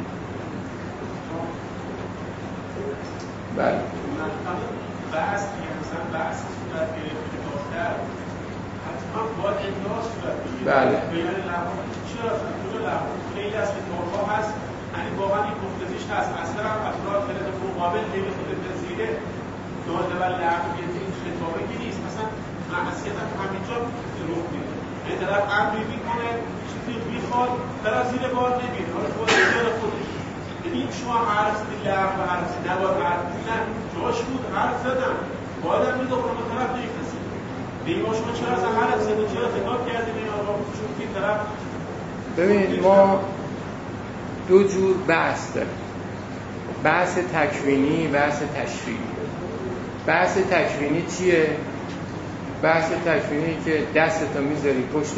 بله. بحث مثلا بحث صورت گرفته داشتر حتما باید ادعا صورت بگیره. بله. بین لحظه چرا؟ کجا لحظه؟ خیلی از کتاب‌ها هست، یعنی واقعا این گفتگیش هست. اصلا هم مقابل غیر خود پذیره داده و لغویت این خطابه که نیست. مثلا معصیت هم همینجا رخ میده، یه طرف امری میکنه چیزی میخواد طرف زیر بار نمیره، حالا خود اجاره خودش. این شما حرف لغو حرف نباید حرف بزن، جاش بود حرف زدن باید هم میده خود طرف نیفرسید به این شما چرا از حرف زده، چرا خطاب کردیم این آقا چون این طرف. ببین ما دو جور بحث داریم، بحث تکوینی، بحث تشریعی. بحث تکوینی چیه؟ بحث تکوینی که دستتو میذاری پشت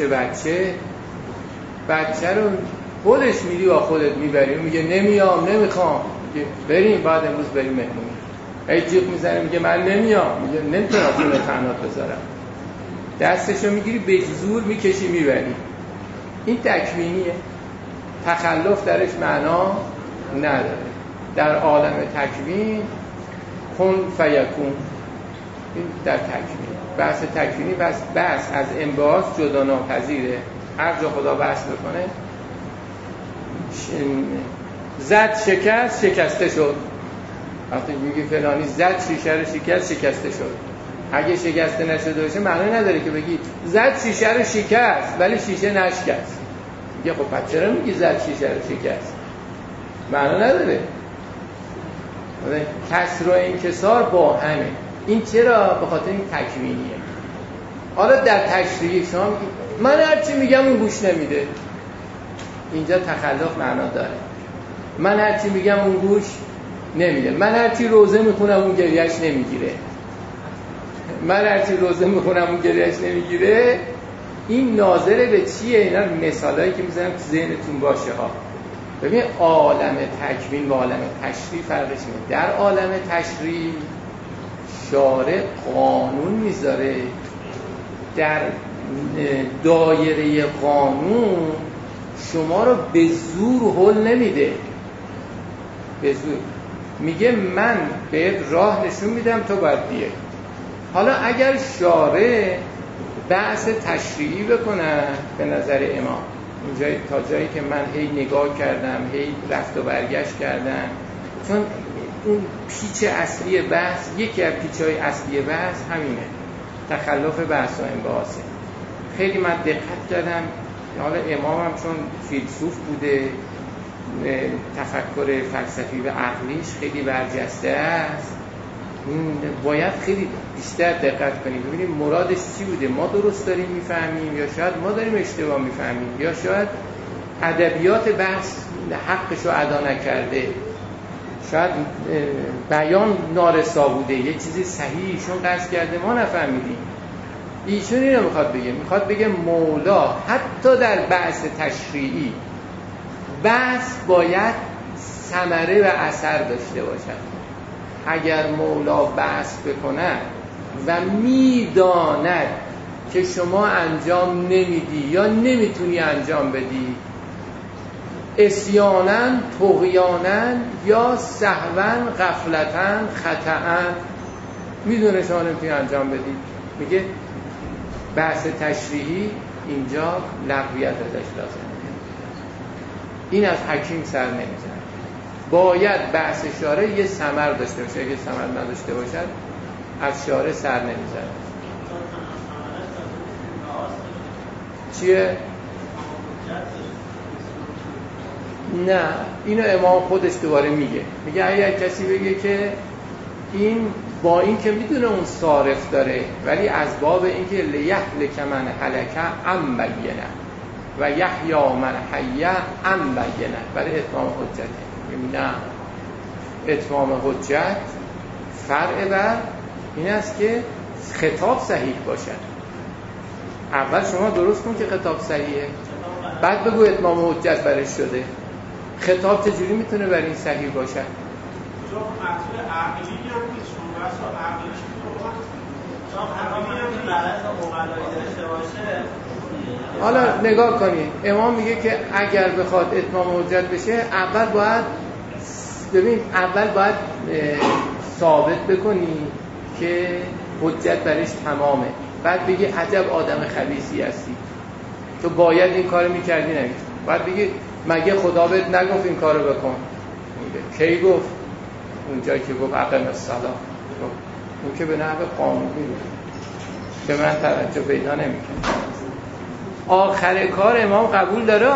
بچه رو خودش میری با خودت میبری و میگه نمیام نمیخوام، میگه بریم بعد امروز بریم مهمونی، ای جیغ میزنه میگه من نمیام، میگه نمیتونم خونه تنهات بذارم، دستشو میگیری به زور میکشی میبری. این تکوینیه، تخلف درش معنا نداره. در عالم تکوین کن فیکون، این در تکوین. بحث تکوینی بحث از انبعاث جدا ناپذیره. هر جا خدا بحث بکنه زد شکست شکسته شد، وقتی میگی فلانی زد شیشه رو شکسته شد، اگه شکسته نشده باشه معنی نداره که بگی زد شیشه رو شکست ولی شیشه نشکست. میگه خب پس چرا میگی زد شیشه رو شکست؟ معنی نداره. کسر و انکسار با همه. این چرا؟ به خاطر این تکوینیه. حالا در تشریعی شما میگی من هرچی میگم اون گوش نمیده، اینجا تخلف معنا داره. من هرچی میگم اون گوش نمیده، من هرچی روزه میخونم اون گریهش نمیگیره، من هرچی روزه میخونم اون گریهش نمیگیره. این ناظره به چیه؟ اینا مثالایی که میزنم تو ذهنتون باشه ها. ببین عالم تکوین و عالم تشریع فرقش اینه. در عالم تشریع شارع قانون میذاره، در دایره قانون شما رو به زور هل نمیده، به زور میگه من بهت راه نشون میدم تو باید بیای. حالا اگر شارع بحث تشریعی بکنه به نظر امام، اینجایی تا جایی که من هی نگاه کردم، هی رفت و برگشت کردم، چون اون پیچ اصلی بحث، یکی از پیچ‌های اصلی بحث همینه، تخلف بحث و انبعاثه. خیلی من دقت کردم، حالا امامم چون فیلسوف بوده، تفکر فلسفی و عقلیش خیلی برجسته است، باید خیلی بیشتر دقت کنیم ببینیم مرادش چی بوده. ما درست داریم میفهمیم یا شاید ما داریم اشتباه میفهمیم، یا شاید ادبیات بحث حقش رو ادا نکرده، شاید بیان نارسا بوده، یه چیزی صحیح ایشون قصد کرده ما نفهمیدیم. ایشون اینو میخواد بگه مولا حتی در بحث تشریعی بحث باید ثمره و اثر داشته باشد. اگر مولا بحث بکنه و میداند که شما انجام نمیدی یا نمیتونی انجام بدی، عصیاناً، طغیاناً یا سهواً، غفلتاً، خطأً، میدونه شما نمیتونی انجام بدی، میگه بحث تشریعی اینجا لغویت ازش لازمه. این از حکیم سر نمیزنه. باید بحث شارع یه ثمر داشته باشه، اگه ثمر نداشته باشد از شارع سر نمیزنه. چیه؟ نه، اینو امام خودش دوباره میگه اگر کسی بگه که این با این که میدونه اون صارف داره، ولی از باب اینکه لیهلک من هلک عن بینه و یحیی من حی عن بینه، برای اتمام حجت. نه، اتمام حجت فرع بر این است که خطاب صحیح باشد. اول شما درست کن که خطاب صحیحه، بعد بگو اتمام حجت برش شده. خطاب چجوری میتونه بر این صحیح باشد؟ چون محصول عقلی هم نیست، شما بحث عقلیش حالا نگاه کنید، امام میگه که اگر بخواد اتمام حجت بشه اول باید ثابت بکنی که حجت برش تمامه، بعد بگی عجب آدم خبیثی هستی تو باید این کارو میکردی نمی‌کردی. باید بگی مگه خدا بهت نگفت این کارو بکن؟ کی گفت؟ اونجایی که گفت اقم الصلاة، اون که به نحو قانونی بود، به من توجه پیدا نمیکنه. آخر کار امام قبول داره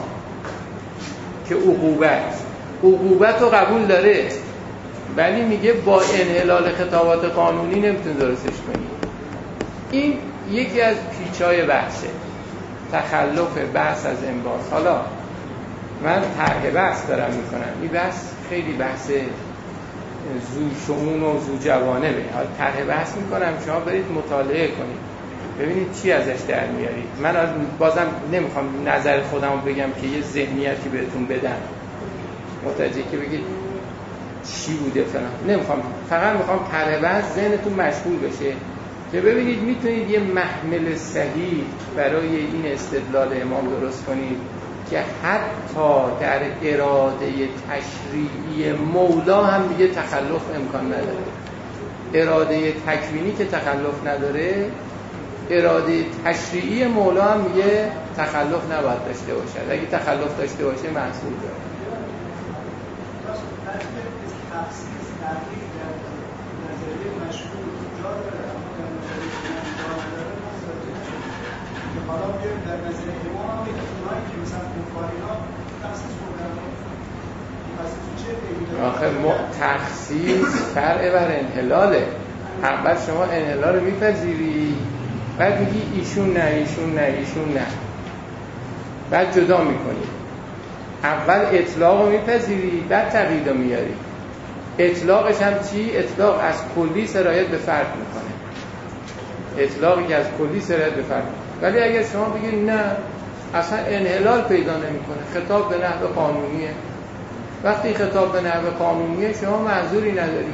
که عقوبت رو قبول داره، ولی میگه با انحلال خطابات قانونی نمیتونه درستش کنی. این یکی از پیچای بحثه، تخلف بحث از انباز. حالا من طرح بحث دارم میکنم، این بحث خیلی بحث زو شؤون و زو جوانه به حال طرح بحث میکنم، شما برید مطالعه کنید ببینید چی ازش در میارید. من بازم نمیخوام نظر خودم رو بگم که یه ذهنیتی بهتون بدم متوجه که بگید چی بوده فلان، نمیخوام، فقط میخوام طرح بحث ذهنتون مشغول بشه که ببینید میتونید یه محمل صحیح برای این استدلال امام درست کنید که حتی در اراده تشریعی مولا هم دیگه تخلف امکان نداره. اراده تکوینی که تخلف نداره، اراده تشریعی مولا هم میگه تخلف نباید داشته باشد. اگه تخلف داشته باشه محصول داره. حالا بیایم در نظر امام هم اونایی که مثلا کفاری‌ها تخصیص بودن. آخه تخصیص فرع بر انحلاله. اول شما انحلال رو میپذیری، بعد میگی ایشون نه ایشون نه ایشون نه، بعد جدا میکنی. اول اطلاق رو میپذیری، بعد تقیید رو میاری. اطلاقش هم چی؟ اطلاق از کلی سرایت به فرد میکنه. اطلاقی که از کلی سرایت به فرد. ولی اگر شما بگید نه اصلا انحلال پیدا نمیکنه، خطاب به نحو قانونیه، وقتی خطاب به نحو قانونیه شما معذوری نداری.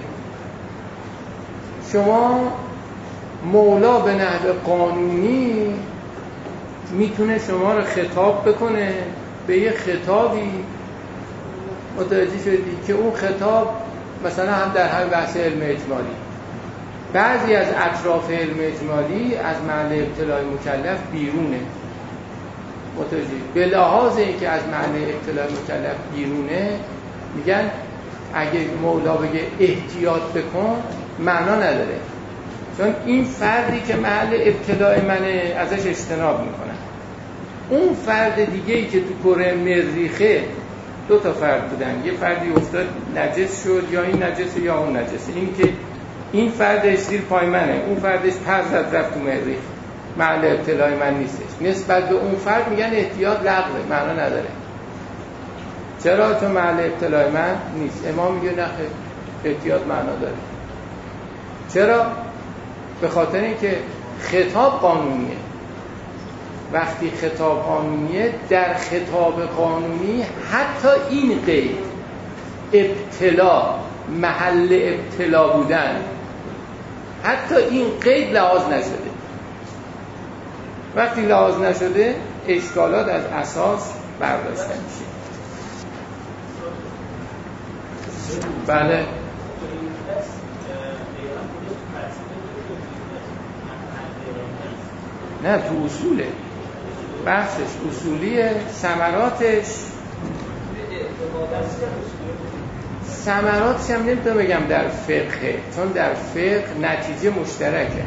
شما مولا به نحو قانونی میتونه شما رو خطاب بکنه به یه خطابی، متوجه شدی که اون خطاب مثلا هم در هر بحث علم اجمالی، بعضی از اطراف علم اجمالی از محل ابتلاء مکلف بیرونه، متوجه، به لحاظ اینکه از محل ابتلاء مکلف بیرونه میگن اگه مولا بگه احتیاط بکن معنا نداره، چون این فردی که محل ابتلاء منه ازش اجتناب میکنن. اون فرد دیگه‌ای که تو کره مریخه، دو تا فرد بودن، یه فردی افتاد نجس شد، یا این نجسه یا اون نجسه، این که این فردش زیر پای منه، اون فردش پر زد رفت تو مریخ، محل ابتلاء من نیستش، نسبت به اون فرد میگن احتیاط لغوه، معنا نداره. چرا؟ چون محل ابتلاء من نیست. امام میگه نه، احتیاط معنا داره. چرا؟ به خاطر اینکه خطاب قانونیه. وقتی خطاب قانونیه، در خطاب قانونی حتی این قید ابتلا، محل ابتلا بودن، حتی این قید لحاظ نشده. وقتی لحاظ نشده اشکالات از اساس برداشته میشه. بله نه، تو اصوله، بحثش اصولیه، ثمراتش هم نمیتونم بگم در فقه، چون در فقه نتیجه مشترکه،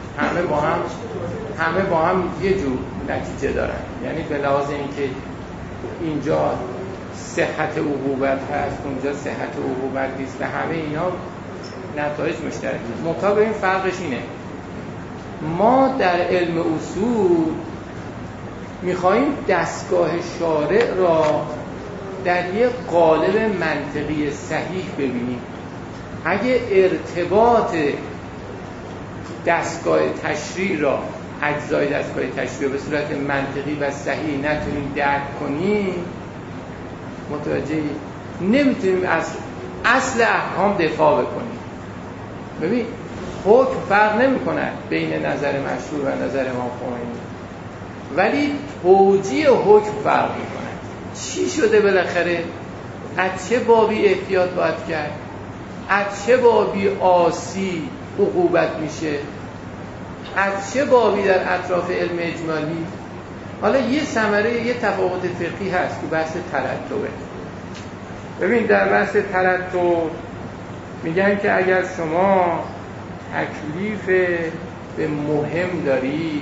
همه با هم یه جور نتیجه دارن، یعنی به لحاظ اینکه اینجا صحت عقوبت هست، اونجا صحت عقوبت نیست و همه اینا نتایج مشترکه. مطابق این فرقش اینه، ما در علم اصول میخواییم دستگاه شارع را در یک قالب منطقی صحیح ببینیم. اگه ارتباط دستگاه تشریع را، اجزای دستگاه تشریع به صورت منطقی و صحیح نتونیم درک کنیم، متوجه نمیتونیم از اصل احکام دفاع بکنیم. ببین حکم فرق نمیکنه بین نظر مشهور و نظر امام خمینی، ولی توجیه حکم فرق میکنه. چی شده بالاخره؟ از چه بابی احتیاط باید کرد؟ از چه بابی عاصی عقوبت میشه؟ از چه بابی در اطراف علم اجمالی؟ حالا یه ثمره، یه تفاوت فقهی هست تو بحث ترتبه. ببین در بحث ترتب میگن که اگر شما تکلیف به مهم داری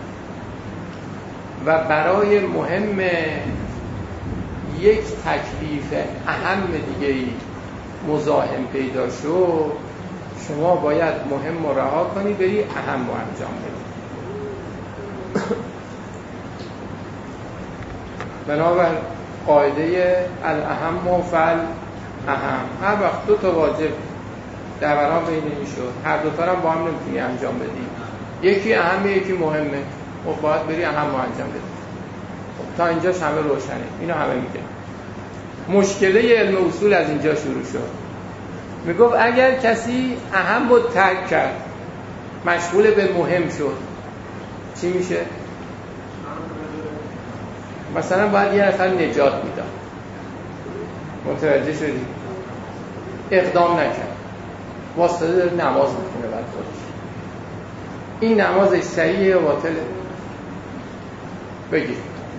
و برای مهم یک تکلیف اهم دیگه‌ای مزاحم پیدا شد، شما باید مهم رو رها کنی بری اهم رو انجام بدی. بنابر قاعده الاهم فالاهم، هر وقت دو تا واجب در برابر بین این شد، هر دو تا هم با هم نمیتونی انجام بدی، یکی اهمه یکی مهمه، خب باید بری اهم رو انجام بدی. خب تا اینجاش همه روشنه، اینو همه میگه. مشکله علم اصول از اینجا شروع شد. میگفت اگر کسی اهم رو ترک کرد، مشغول به مهم شد، چی میشه؟ مثلا باید یه نفر نجات میداد، متوجه شدی؟ اقدام نکرد، واسطه داره نماز میخونه بعد خودش. این نمازش صحیحه یا باطله؟ بگید.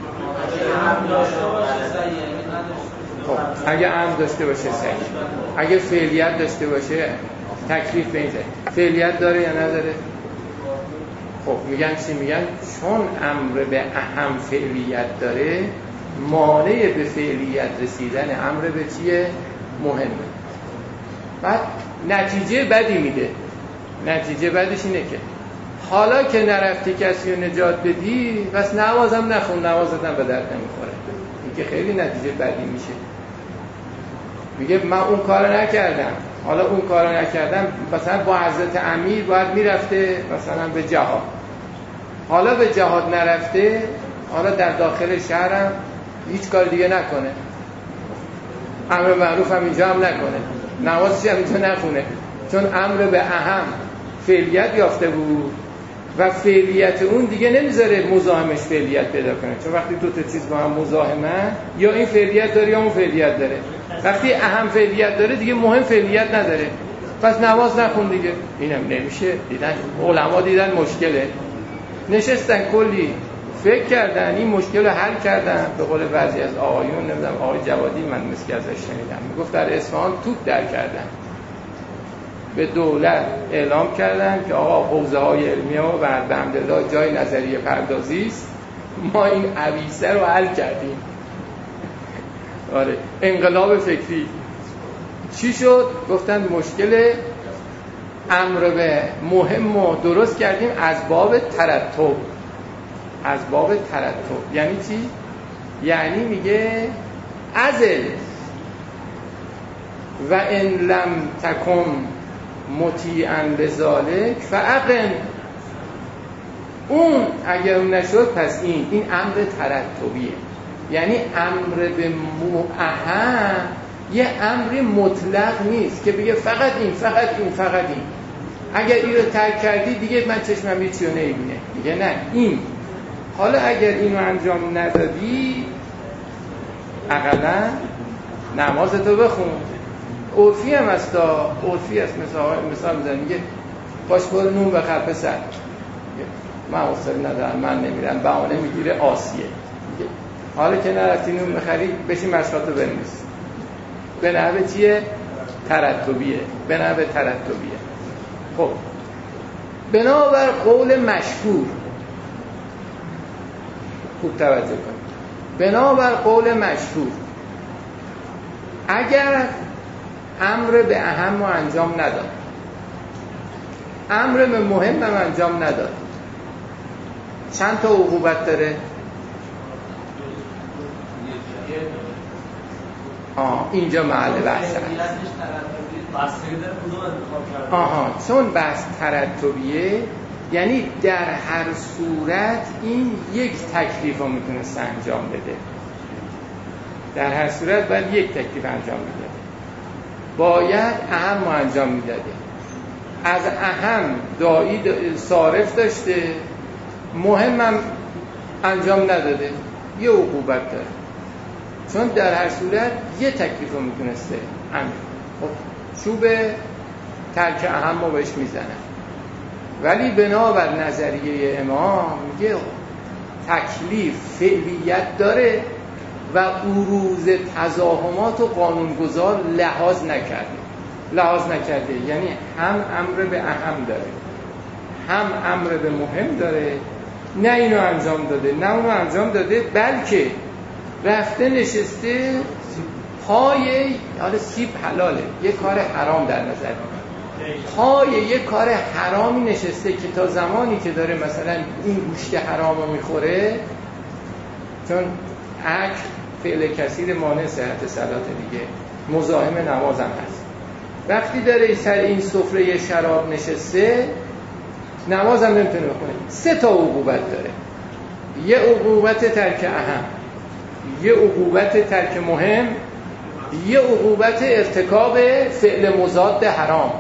خب اگه عمد داشته باشه صحیح، اگه فعلیت داشته باشه تکلیف به این فعلیت داره یا نداره؟ خب میگن چی؟ میگن چون امر به اهم فعلیت داره، مانع به فعلیت رسیدن امر به چیه؟ مهمه. بعد نتیجه بدی میده. نتیجه بدش اینه که حالا که نرفتی کسی رو نجات بدی، پس نمازم نخون، نمازت هم به درد نمیخوره. این که خیلی نتیجه بدی میشه. میگه من اون کارو نکردم، حالا اون کارو نکردم، مثلا با حضرت امیر باید میرفته مثلا به جهاد، حالا به جهاد نرفته، حالا در داخل شهرم هیچ کار دیگه نکنه، امر معروف هم اینجا هم نکنه، نمازش هم اینجا نخونه، چون امر به اهم فعلیت یافته بود و فعلیت اون دیگه نمیذاره مزاحمش فعلیت پیدا کنه، چون وقتی دو تا چیز با هم مزاحمه، یا این فعلیت داره یا اون فعلیت داره. وقتی اهم فعلیت داره دیگه مهم فعلیت نداره، پس نماز نخون دیگه. اینم نمیشه. دیدن علما دیدن مشکله، نشستن کلی فکر کردن، این مشکل رو حل کردن. به قول بعضی از آقایون، نمیدونم آقای جوادی من مسکی ازش شنیدم، میگفت در اصفهان توپ در کردن، به دولت اعلام کردن که آقا حوزه های علمیه و بردمدلله جای نظریه پردازی است، ما این عویسه رو حل کردیم. آره، انقلاب فکری. چی شد؟ گفتن مشکل امر به مهم رو درست کردیم از باب ترتب. از باب ترتب یعنی چی؟ یعنی میگه ازل و ان لم تکن مطیعا لذالک فاقم. اون اگر نشد پس این امر ترتبیه، یعنی امر به اهم یه امری مطلق نیست که بگه فقط این فقط این فقط این، اگر این رو ترک کردی دیگه من چشمم هیچی رو نمیبینه دیگه، نه این. حالا اگر اینو انجام ندادی اقلا نمازتو بخون. عرفی هم هست، عرفی هست، مثال میزن میگه باش برو نون بخر پسر، من حوصله ندارم من نمیرم، بهانه میگیره آسیه. حالا که نرفتی نون بخری بشین مشقاتو بنویس. به نحوه چیه؟ ترتبیه. به نحوه ترتبیه. خب بنابر قول مشهور، خوب توجه کنید، بنابر قول مشهور اگر امر به اهم رو انجام نداد، امر به مهم هم انجام نداد، چند تا عقوبت داره؟ اینجا محل بحث هست. چون بحث ترتبیه، یعنی در هر صورت این یک تکلیف رو میتونست انجام بده، در هر صورت باید یک تکلیف انجام میده، باید اهم رو انجام میداده. از اهم داعی صارف داشته، مهمم انجام نداده، یه عقوبت داره، چون در هر صورت یه تکلیف رو میتونسته انجام. چوب ترک اهم رو بهش میزنن. ولی بنابر نظریه امام میگه تکلیف فعلیت داره و عروض تزاحمات و قانونگذار لحاظ نکرده. لحاظ نکرده، یعنی هم امر به اهم داره، هم امر به مهم داره، نه اینو انجام داده نه اونو انجام داده، بلکه رفته نشسته پای، حالا سیب حلاله، یه کار حرام در نظر، پای یه کار حرامی نشسته که تا زمانی که داره مثلا این گوشت حرام رو میخوره، چون اکل فعل کثیر مانع صحت صلات دیگه، مزاحم نمازم هست، وقتی داره سر این سفره شراب نشسته نمازم نمیتونه بخونه. 3 تا عقوبت داره، یه عقوبت ترک اهم، یه عقوبت ترک مهم، یه عقوبت ارتکاب فعل مضاد حرام.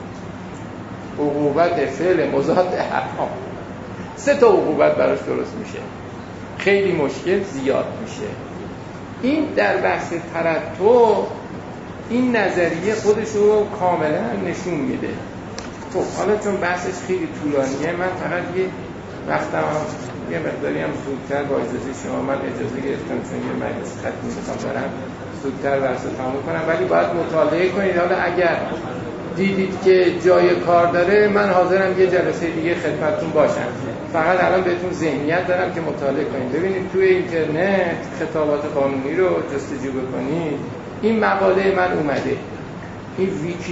عقوبت فعل مضاد حرام 3 تا عقوبت براش درست میشه، خیلی مشکل زیاد میشه. این در بحث ترتب این نظریه خودش رو کاملا نشون میده. خب حالا چون بحثش خیلی طولانیه، من فقط یه وقتم یه مقداری هم زودتر با اجازه شما، من اجازه گرفتم چون یه مجلس ختمی میخوام برم، زودتر بحث رو تموم کنم، ولی باید مطالعه کنید. حالا اگر دیدید که جای کار داره، من حاضرم یه جلسه دیگه خدمتتون باشم. فقط الان بهتون ذهنیت دارم که مطالعه کنید. ببینید توی اینترنت خطابات قانونی رو جستجو بکنید، این مقاله من اومده، این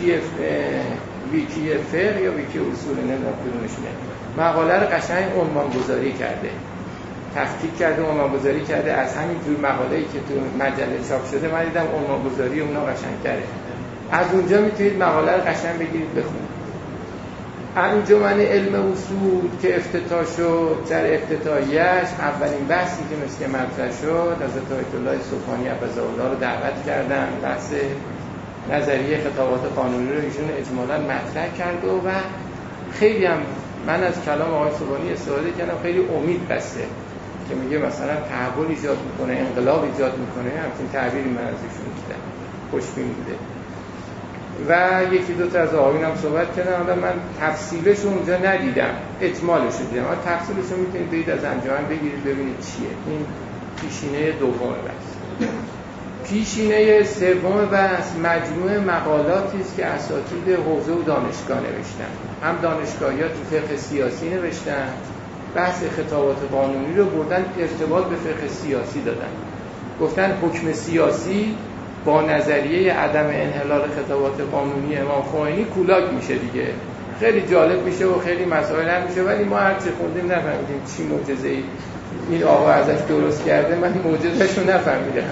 ویکی فقه یا ویکی اصول نمیدونم کدومش مقاله رو قشنگ عنوان گذاری کرده، تفکیک کرده، عنوان گذاری کرده از همین جور مقاله‌ای که تو مجله چاپ شده. من دیدم عنوان گذاری اونا قشنگ‌تره، از اونجا میتونید مقاله رو قشنگ بگیرید بخونید. انجمن علم اصول که افتتاح شد، در افتتاحیه‌اش اولین بحثی که مثل مطرح شد، حضرت آیت الله سبحانی حفظه‌الله رو دعوت کردن، بحث نظریه خطابات قانونی رو ایشون اجمالاً مطرح کرد و خیلی هم من از کلام آقای سبحانی استفاده کردم، خیلی امید بسته که میگه مثلا تحول ایجاد میکنه، انقلاب ایجاد میکنه، همچین تعبیری من از ایشون دیدم، خوشبین بوده. و یکی دو تا از آقایون هم صحبت کردن، حالا من تفصیلش رو اونجا ندیدم، اجمالش رو دیدم، اما تفصیلش رو میتونید برید از انجمن بگیرید ببینید چیه. این پیشینه دوم بحث. پیشینه سوم بحث مجموعه مقالاتی است که اساتید حوزه و دانشگاه نوشتن، هم دانشگاهی‌ها تو فقه سیاسی نوشتن، بحث خطابات قانونی رو بردن ارتباط به فقه سیاسی دادن، گفتن حکم سیاسی با نظریه عدم انحلال خطابات قانونی امام خمینی کولاک میشه دیگه، خیلی جالب میشه و خیلی مسائل هم میشه، ولی ما هرچی خوندیم نفهمیدیم چی معجزه‌ای این آقا ازش درست کرده، من معجزه‌شو نفهمیدم.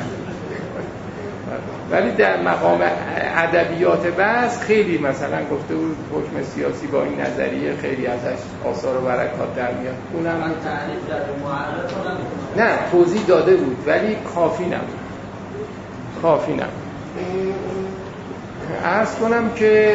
ولی در مقام ادبیات بحث خیلی مثلا گفته بود حکم سیاسی با این نظریه خیلی ازش آثار و برکات در میاد. اونم تعریف کرده، معرف نه توضیح داده بود ولی کافی نبود. عرض کنم که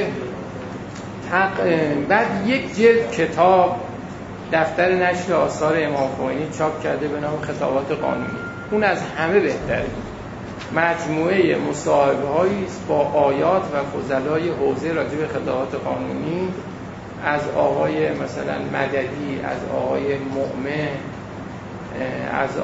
بعد یک جلد کتاب دفتر نشر آثار امام خمینی چاپ کرده به نام خطابات قانونی، اون از همه بهتره، مجموعه مصاحبه‌هایی است با آیات و فضلای حوزه راجع به خطابات قانونی، از آقای مثلا مددی، از آقای مؤمن، از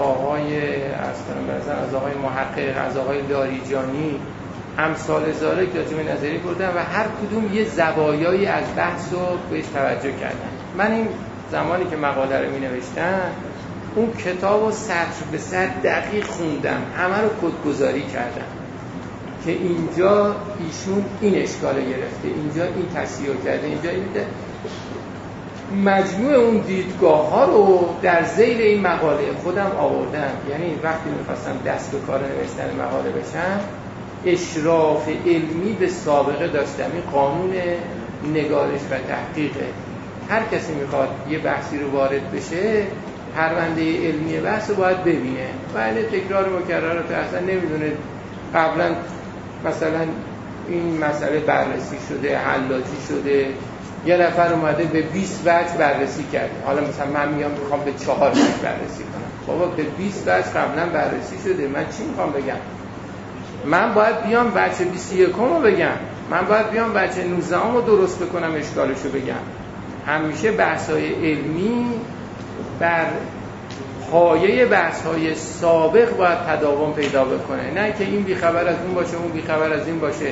آقای محقق، از آقای لاریجانی، امثال ذالک راجع به نظری بردن و هر کدوم یه زوایایی از بحث رو بهش توجه کردن. من این زمانی که مقاله رو می‌نوشتم اون کتاب رو سطر به سطر دقیق خوندم، همه رو کدگذاری کردم که اینجا ایشون این اشکال گرفته، اینجا این تصحیح کرده، اینجا این ده. مجموع اون دیدگاه ها رو در ذیل این مقاله خودم آوردم. یعنی وقتی میخواستم دست به کار نوشتن مقاله بشم، اشراف علمی به سابقه داشتم. این قانون نگارش و تحقیقه، هر کسی میخواد یه بحثی رو وارد بشه پرونده علمی بحث رو باید ببینه و این تکرار مکرر رو اصلا نمیدونه قبلا مثلا این مسئله بررسی شده، حلاجی شده، یه نفر اومده به 20 وجه بررسی کرده، حالا مثلا من میخوام به 4 وجه بررسی کنم. بابا به 20 وجه قبلا بررسی شده، من چی میخوام بگم؟ من باید بیام وجه 21 رو بگم، من باید بیام وجه 19 رو درست بکنم، اشکالشو بگم. همیشه بحث‌های علمی بر پایه بحث‌های سابق باید تداوم پیدا بکنه، نه که این بیخبر از اون باشه اون بیخبر از این باشه.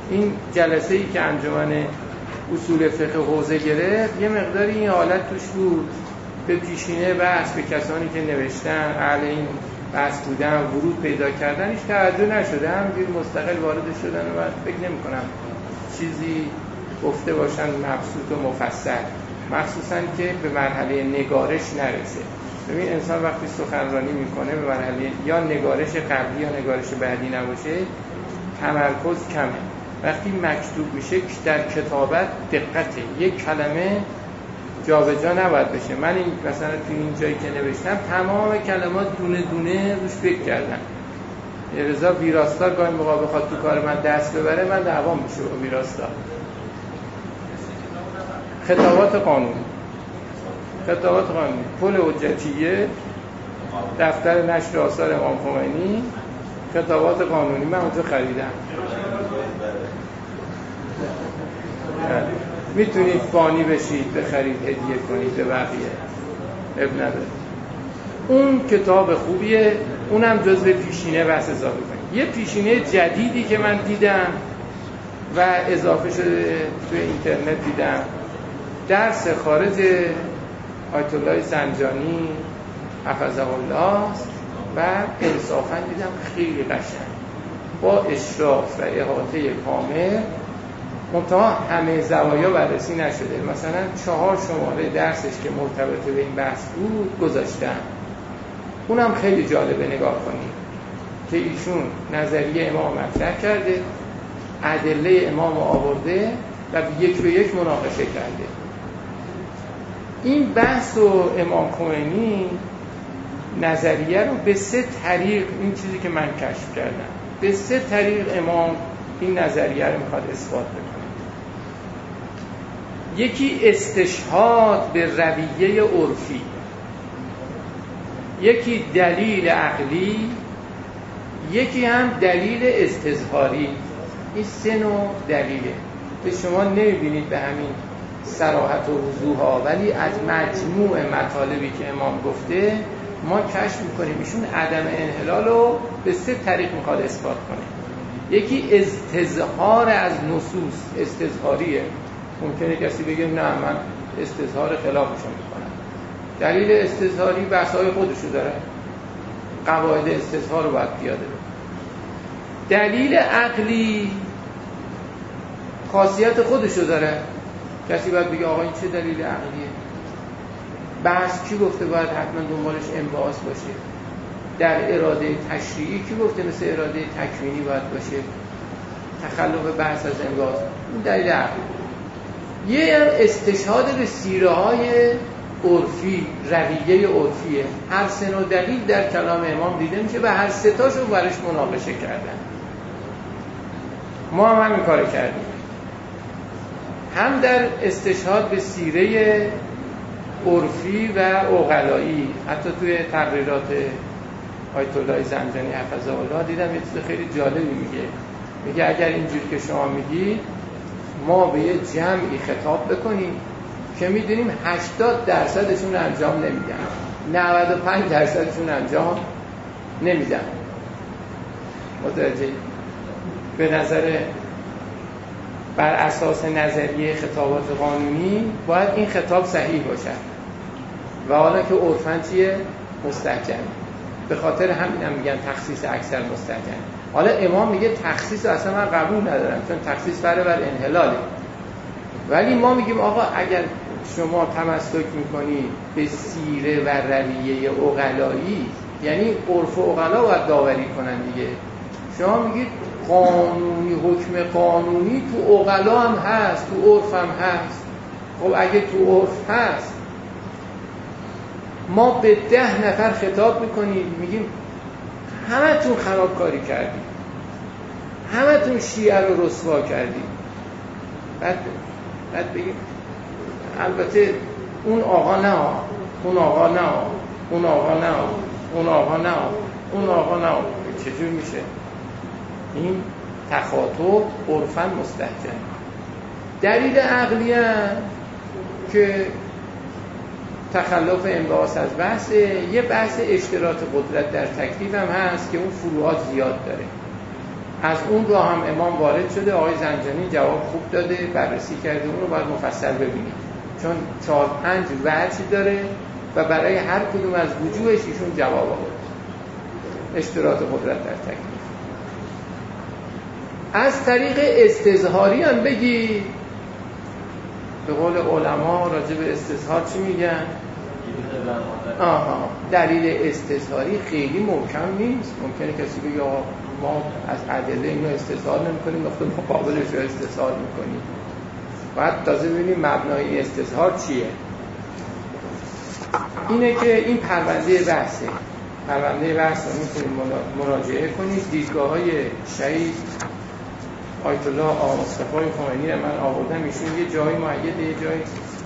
این جلسه ای که انجمن اصول فقه حوزه گرفت یه مقداری این حالت توش بود، به پیشینه بحث، به کسانی که نوشتن اهل این بحث بودن ورود پیدا کردن هیچ توجه نشده، همینجوری مستقل وارد شدن و فکر نمی کنم چیزی گفته باشن مبسوط و مفصل، مخصوصا که به مرحله نگارش نرسه. ببین انسان وقتی سخنرانی میکنه به مرحله یا نگارش قبلی یا نگارش بعدی نباشه تمرکز کمه. وقتی مکتوب میشه در کتابت دقته، یک کلمه جابجا نباید بشه. من این مثلا تو این جایی که نوشتم تمام کلمات دونه دونه روش فکر کردم. رضا ویراستار گاهی موقع بخواد تو کار من دست ببره من دعوام میشه با ویراستار. خطابات قانونی پل حجتیه، دفتر نشر آثار امام خمینی، خطابات قانونی من اونجا خریدم. میتونید فانی بشید، بخرید، هدیه کنید به بقیه، اب نداره. اون کتاب خوبیه، اونم جزو پیشینه بحث اضافه کنید. یه پیشینه جدیدی که من دیدم و اضافه شده توی اینترنت دیدم، درس خارج آیت الله زنجانی حفظه الله و انصافا دیدم خیلی قشنگ با اشراف و احاطه کامل، منتها همه زوایا بررسی نشده. مثلا 4 شماره درسش که مرتبط به این بحث بود گذاشتم، اونم خیلی جالبه نگاه کنید که ایشون نظریه امام مطرح کرده، ادله امام آورده و یک به یک مناقشه کرده. این بحث و امام خمینی نظریه رو به 3 طریق، این چیزی که من کشف کردم، به 3 طریق امام این نظریه رو میخواد اثبات بکنه. یکی استشهاد به رویه عرفی، یکی دلیل عقلی، یکی هم دلیل استظهاری. این 3 نوع دلیله. به شما نمیبینید به همین صراحت و وضوح ها، ولی از مجموع مطالبی که امام گفته ما کشف میکنیم ایشون عدم انحلال رو به 3 طریق میخواد اثبات کنه. یکی استظهار از نصوص، استظهاریه. ممکنه کسی بگه نه من استظهار خلافشون میکنم. دلیل استظهاری بحث‌های خودشو داره، قواعد استظهار رو باید پیاده بکنه. دلیل عقلی خاصیت خودشو داره، کسی باید بگه آقا این چه دلیل عقلیه؟ بحث کی گفته باید حتما دنبالش انبعاث باشه؟ در اراده تشریعی کی گفته مثل اراده تکوینی باید باشه؟ تخلف بحث از انبعاث، این دلیل عقلی. یه استشهاد به سیره های عرفی، رویه عرفیه. هر 3 نوع دلیل در کلام امام دیده میشه و هر 3 تاشو برش مناقشه کردن. ما هم همین کار کردیم، هم در استشهاد به سیره عرفی و عقلایی. حتی توی تقریرات آیت الله زنجانی حفظه الله دیدم یه چیز خیلی جالبی میگه اگر اینجوری که شما میگی ما به یه جمعی خطاب بکنیم که میدونیم 80% انجام نمیدن، 95% انجام نمیدن. متوجه؟ به نظر بر اساس نظریه خطابات قانونی باید این خطاب صحیح باشد و حالا که عرفاً چیه؟ مستحکم. به خاطر همین هم میگن تخصیص اکثر مستحکم. حالا امام میگه تخصیص اصلا من قبول ندارم چون تخصیص فرع بر انحلاله، ولی ما میگیم آقا اگر شما تمسک میکنی به سیره و رویه عقلایی، یعنی عرف عقلا باید داوری کنن دیگه. شما میگید قانونی، حکم قانونی تو عقلا هم هست، تو عرف هم هست. خب اگه تو عرف هست ما به 10 نفر خطاب میکنیم میگیم همه تون خرابکاری کردیم، همه تون شیعه رو رسوا کردیم، بعد بگیم البته اون آقا نه، اون آقا نه، اون آقا نه، اون آقا نه، اون آقا نه. چجور میشه؟ این تخاطب عرفاً مستحکم. دلیل عقلی هم که تخلف انبعاث از بحث، یه بحث اشتراط قدرت در تکلیف هم هست که اون فروعات زیاد داره. از اون راه هم امام وارد شده، آقای زنجانی جواب خوب داده، بررسی کرده، اون رو باید مفصل ببینید چون 4-5 وجه داره و برای هر کدوم از وجوهش ایشون جواب آورد. اشتراط قدرت در تکلیف از طریق استظهاری هم بگی، به قول علما راجع به استظهار چی میگن؟ دلیل استظهاری خیلی محکم نیست. ممکنه کسی بگه ما از ادله اینو استظهار نمی‌کنیم، وقتی مقابلش رو استظهار می‌کنیم. بعد تازه ببینیم مبنای استظهار چیه. اینه که این پرونده بحثه. پرونده بحث رو می‌تونید مراجعه کنید. دیدگاه‌های شهید آیت الله آقا مصطفی خمینی رو من آوردم، ایشون یه جایی مؤیده، یه جایی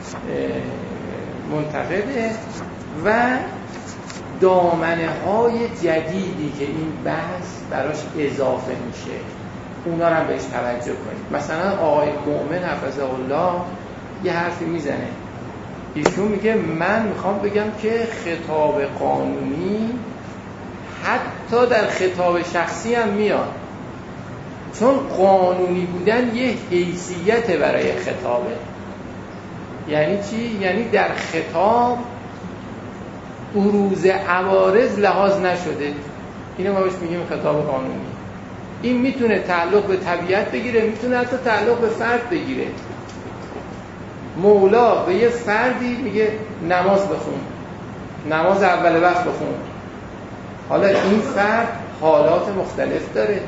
منتقده و دامنه‌های جدیدی که این بحث براش اضافه میشه اونا رو هم بهش توجه کنید. مثلا آقای مؤمن حفظه الله یه حرفی میزنه، ایشون میگه من میخوام بگم که خطاب قانونی حتی در خطاب شخصی هم میاد، چون قانونی بودن یه حیثیت برای خطابه. یعنی چی؟ یعنی در خطاب بروز عوارض لحاظ نشده، اینو ما بهش میگیم خطاب قانونی. این میتونه تعلق به طبیعت بگیره، میتونه حتی تعلق به فرد بگیره. مولا به یه فردی میگه نماز بخون، نماز اول وقت بخون. حالا این فرد حالات مختلف داره،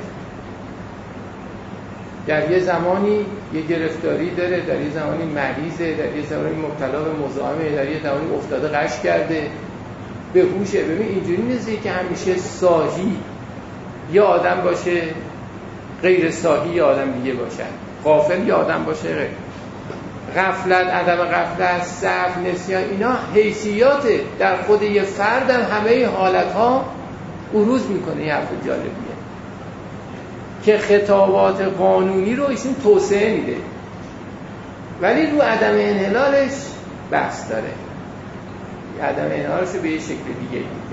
در یه زمانی یه گرفتاری داره، در یه زمانی مریضه، در یه زمانی مبتلا به مزاحمه، در یه زمانی افتاده غش کرده، به هوشه. ببین اینجوری نیست که همیشه صاحی یا آدم باشه، غیر صاحی یا آدم دیگه باشه، غافل یا آدم باشه، غفلت، عدم غفلت، سهو، نسیان، اینا حیثیاته. در خود یه فرد هم همه این حالتها بروز میکنه. یه حرف جالبیه که خطابات قانونی رو ایشون توسعه میده ولی رو عدم انحلالش بحث داره. عدم انحلالش رو به یه شکل دیگه میده.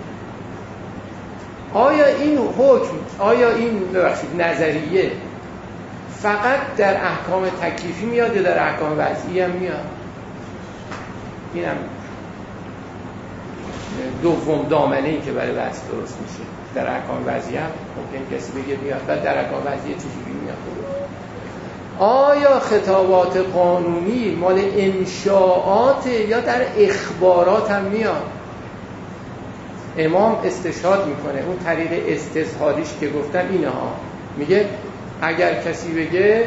آیا این حکم، آیا این نظریه فقط در احکام تکلیفی میاد یا در احکام وضعی هم میاد؟ اینم دوم دامنه‌ای که برای بحث درست میشه. در احکام وضعی هم ممکن کسی بگه میاد، بعد در احکام وضعی چجوری میاد؟ آیا خطابات قانونی مال انشاءات یا در اخبارات هم میاد؟ امام استشهاد میکنه، اون طریق استظهاریش که گفتم اینه ها. میگه اگر کسی بگه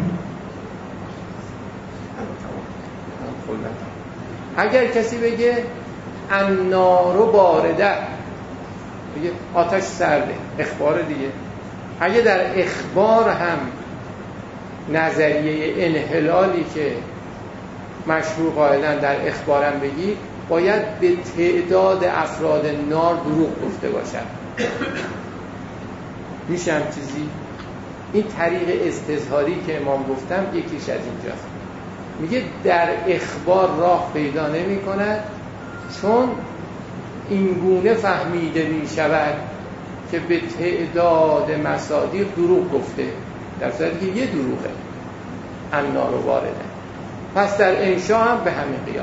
النار بارده، میگه آتش سرده، اخبار دیگه. اگه در اخبار هم نظریه انحلالی که مشهور قائلن در اخبارم بگی، باید به تعداد افراد نار دروغ گفته باشد. میشه هم چیزی؟ این طریق استظهاری که امام گفتم یکیش از اینجاست. میگه در اخبار راه پیدا نمی کند چون این گونه فهمیده می شود که به تعداد مصادیق دروغ گفته، در صورتی که یه دروغه، النار وارده. پس در انشا هم به همین قیاس.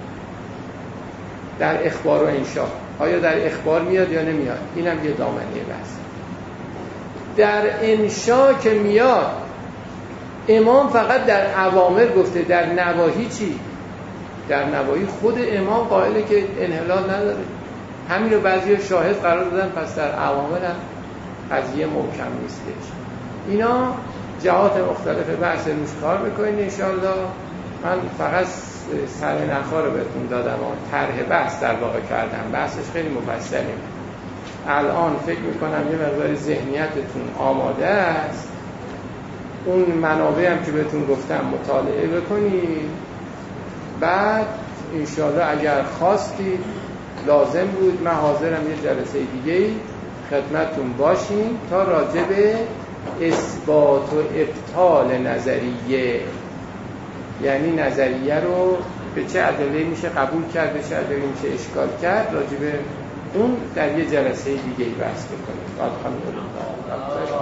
در اخبار و انشا آیا در اخبار میاد یا نمیاد؟ اینم یه دامنه بحث. در انشا که میاد، امام فقط در اوامر گفته، در نواهی چی؟ در نواهی خود امام قائله که انحلال نداره. همین رو بعضی شاهد قرار دادن، پس در اوامر هم قضیه محکم نیستش. اینا جهات مختلف بحث روش کار بکنید انشاءالله. من فقط سرنخ‌ها رو بهتون دادم و طرح بحث در واقع کردم. بحثش خیلی مفصله. الان فکر میکنم یه مقدار ذهنیتتون آماده است. اون منابع هم که بهتون گفتم مطالعه بکنید. بعد انشاءالله اگر خواستید، لازم بود، من حاضرم یه جلسه دیگه خدمتتون باشیم تا راجع به اثبات و ابطال نظریه، یعنی نظریه رو به چه ادله میشه قبول کرد، به چه ادله میشه اشکال کرد، راجع به اون در یه جلسه دیگه بحث بکنیم. الحمدلله.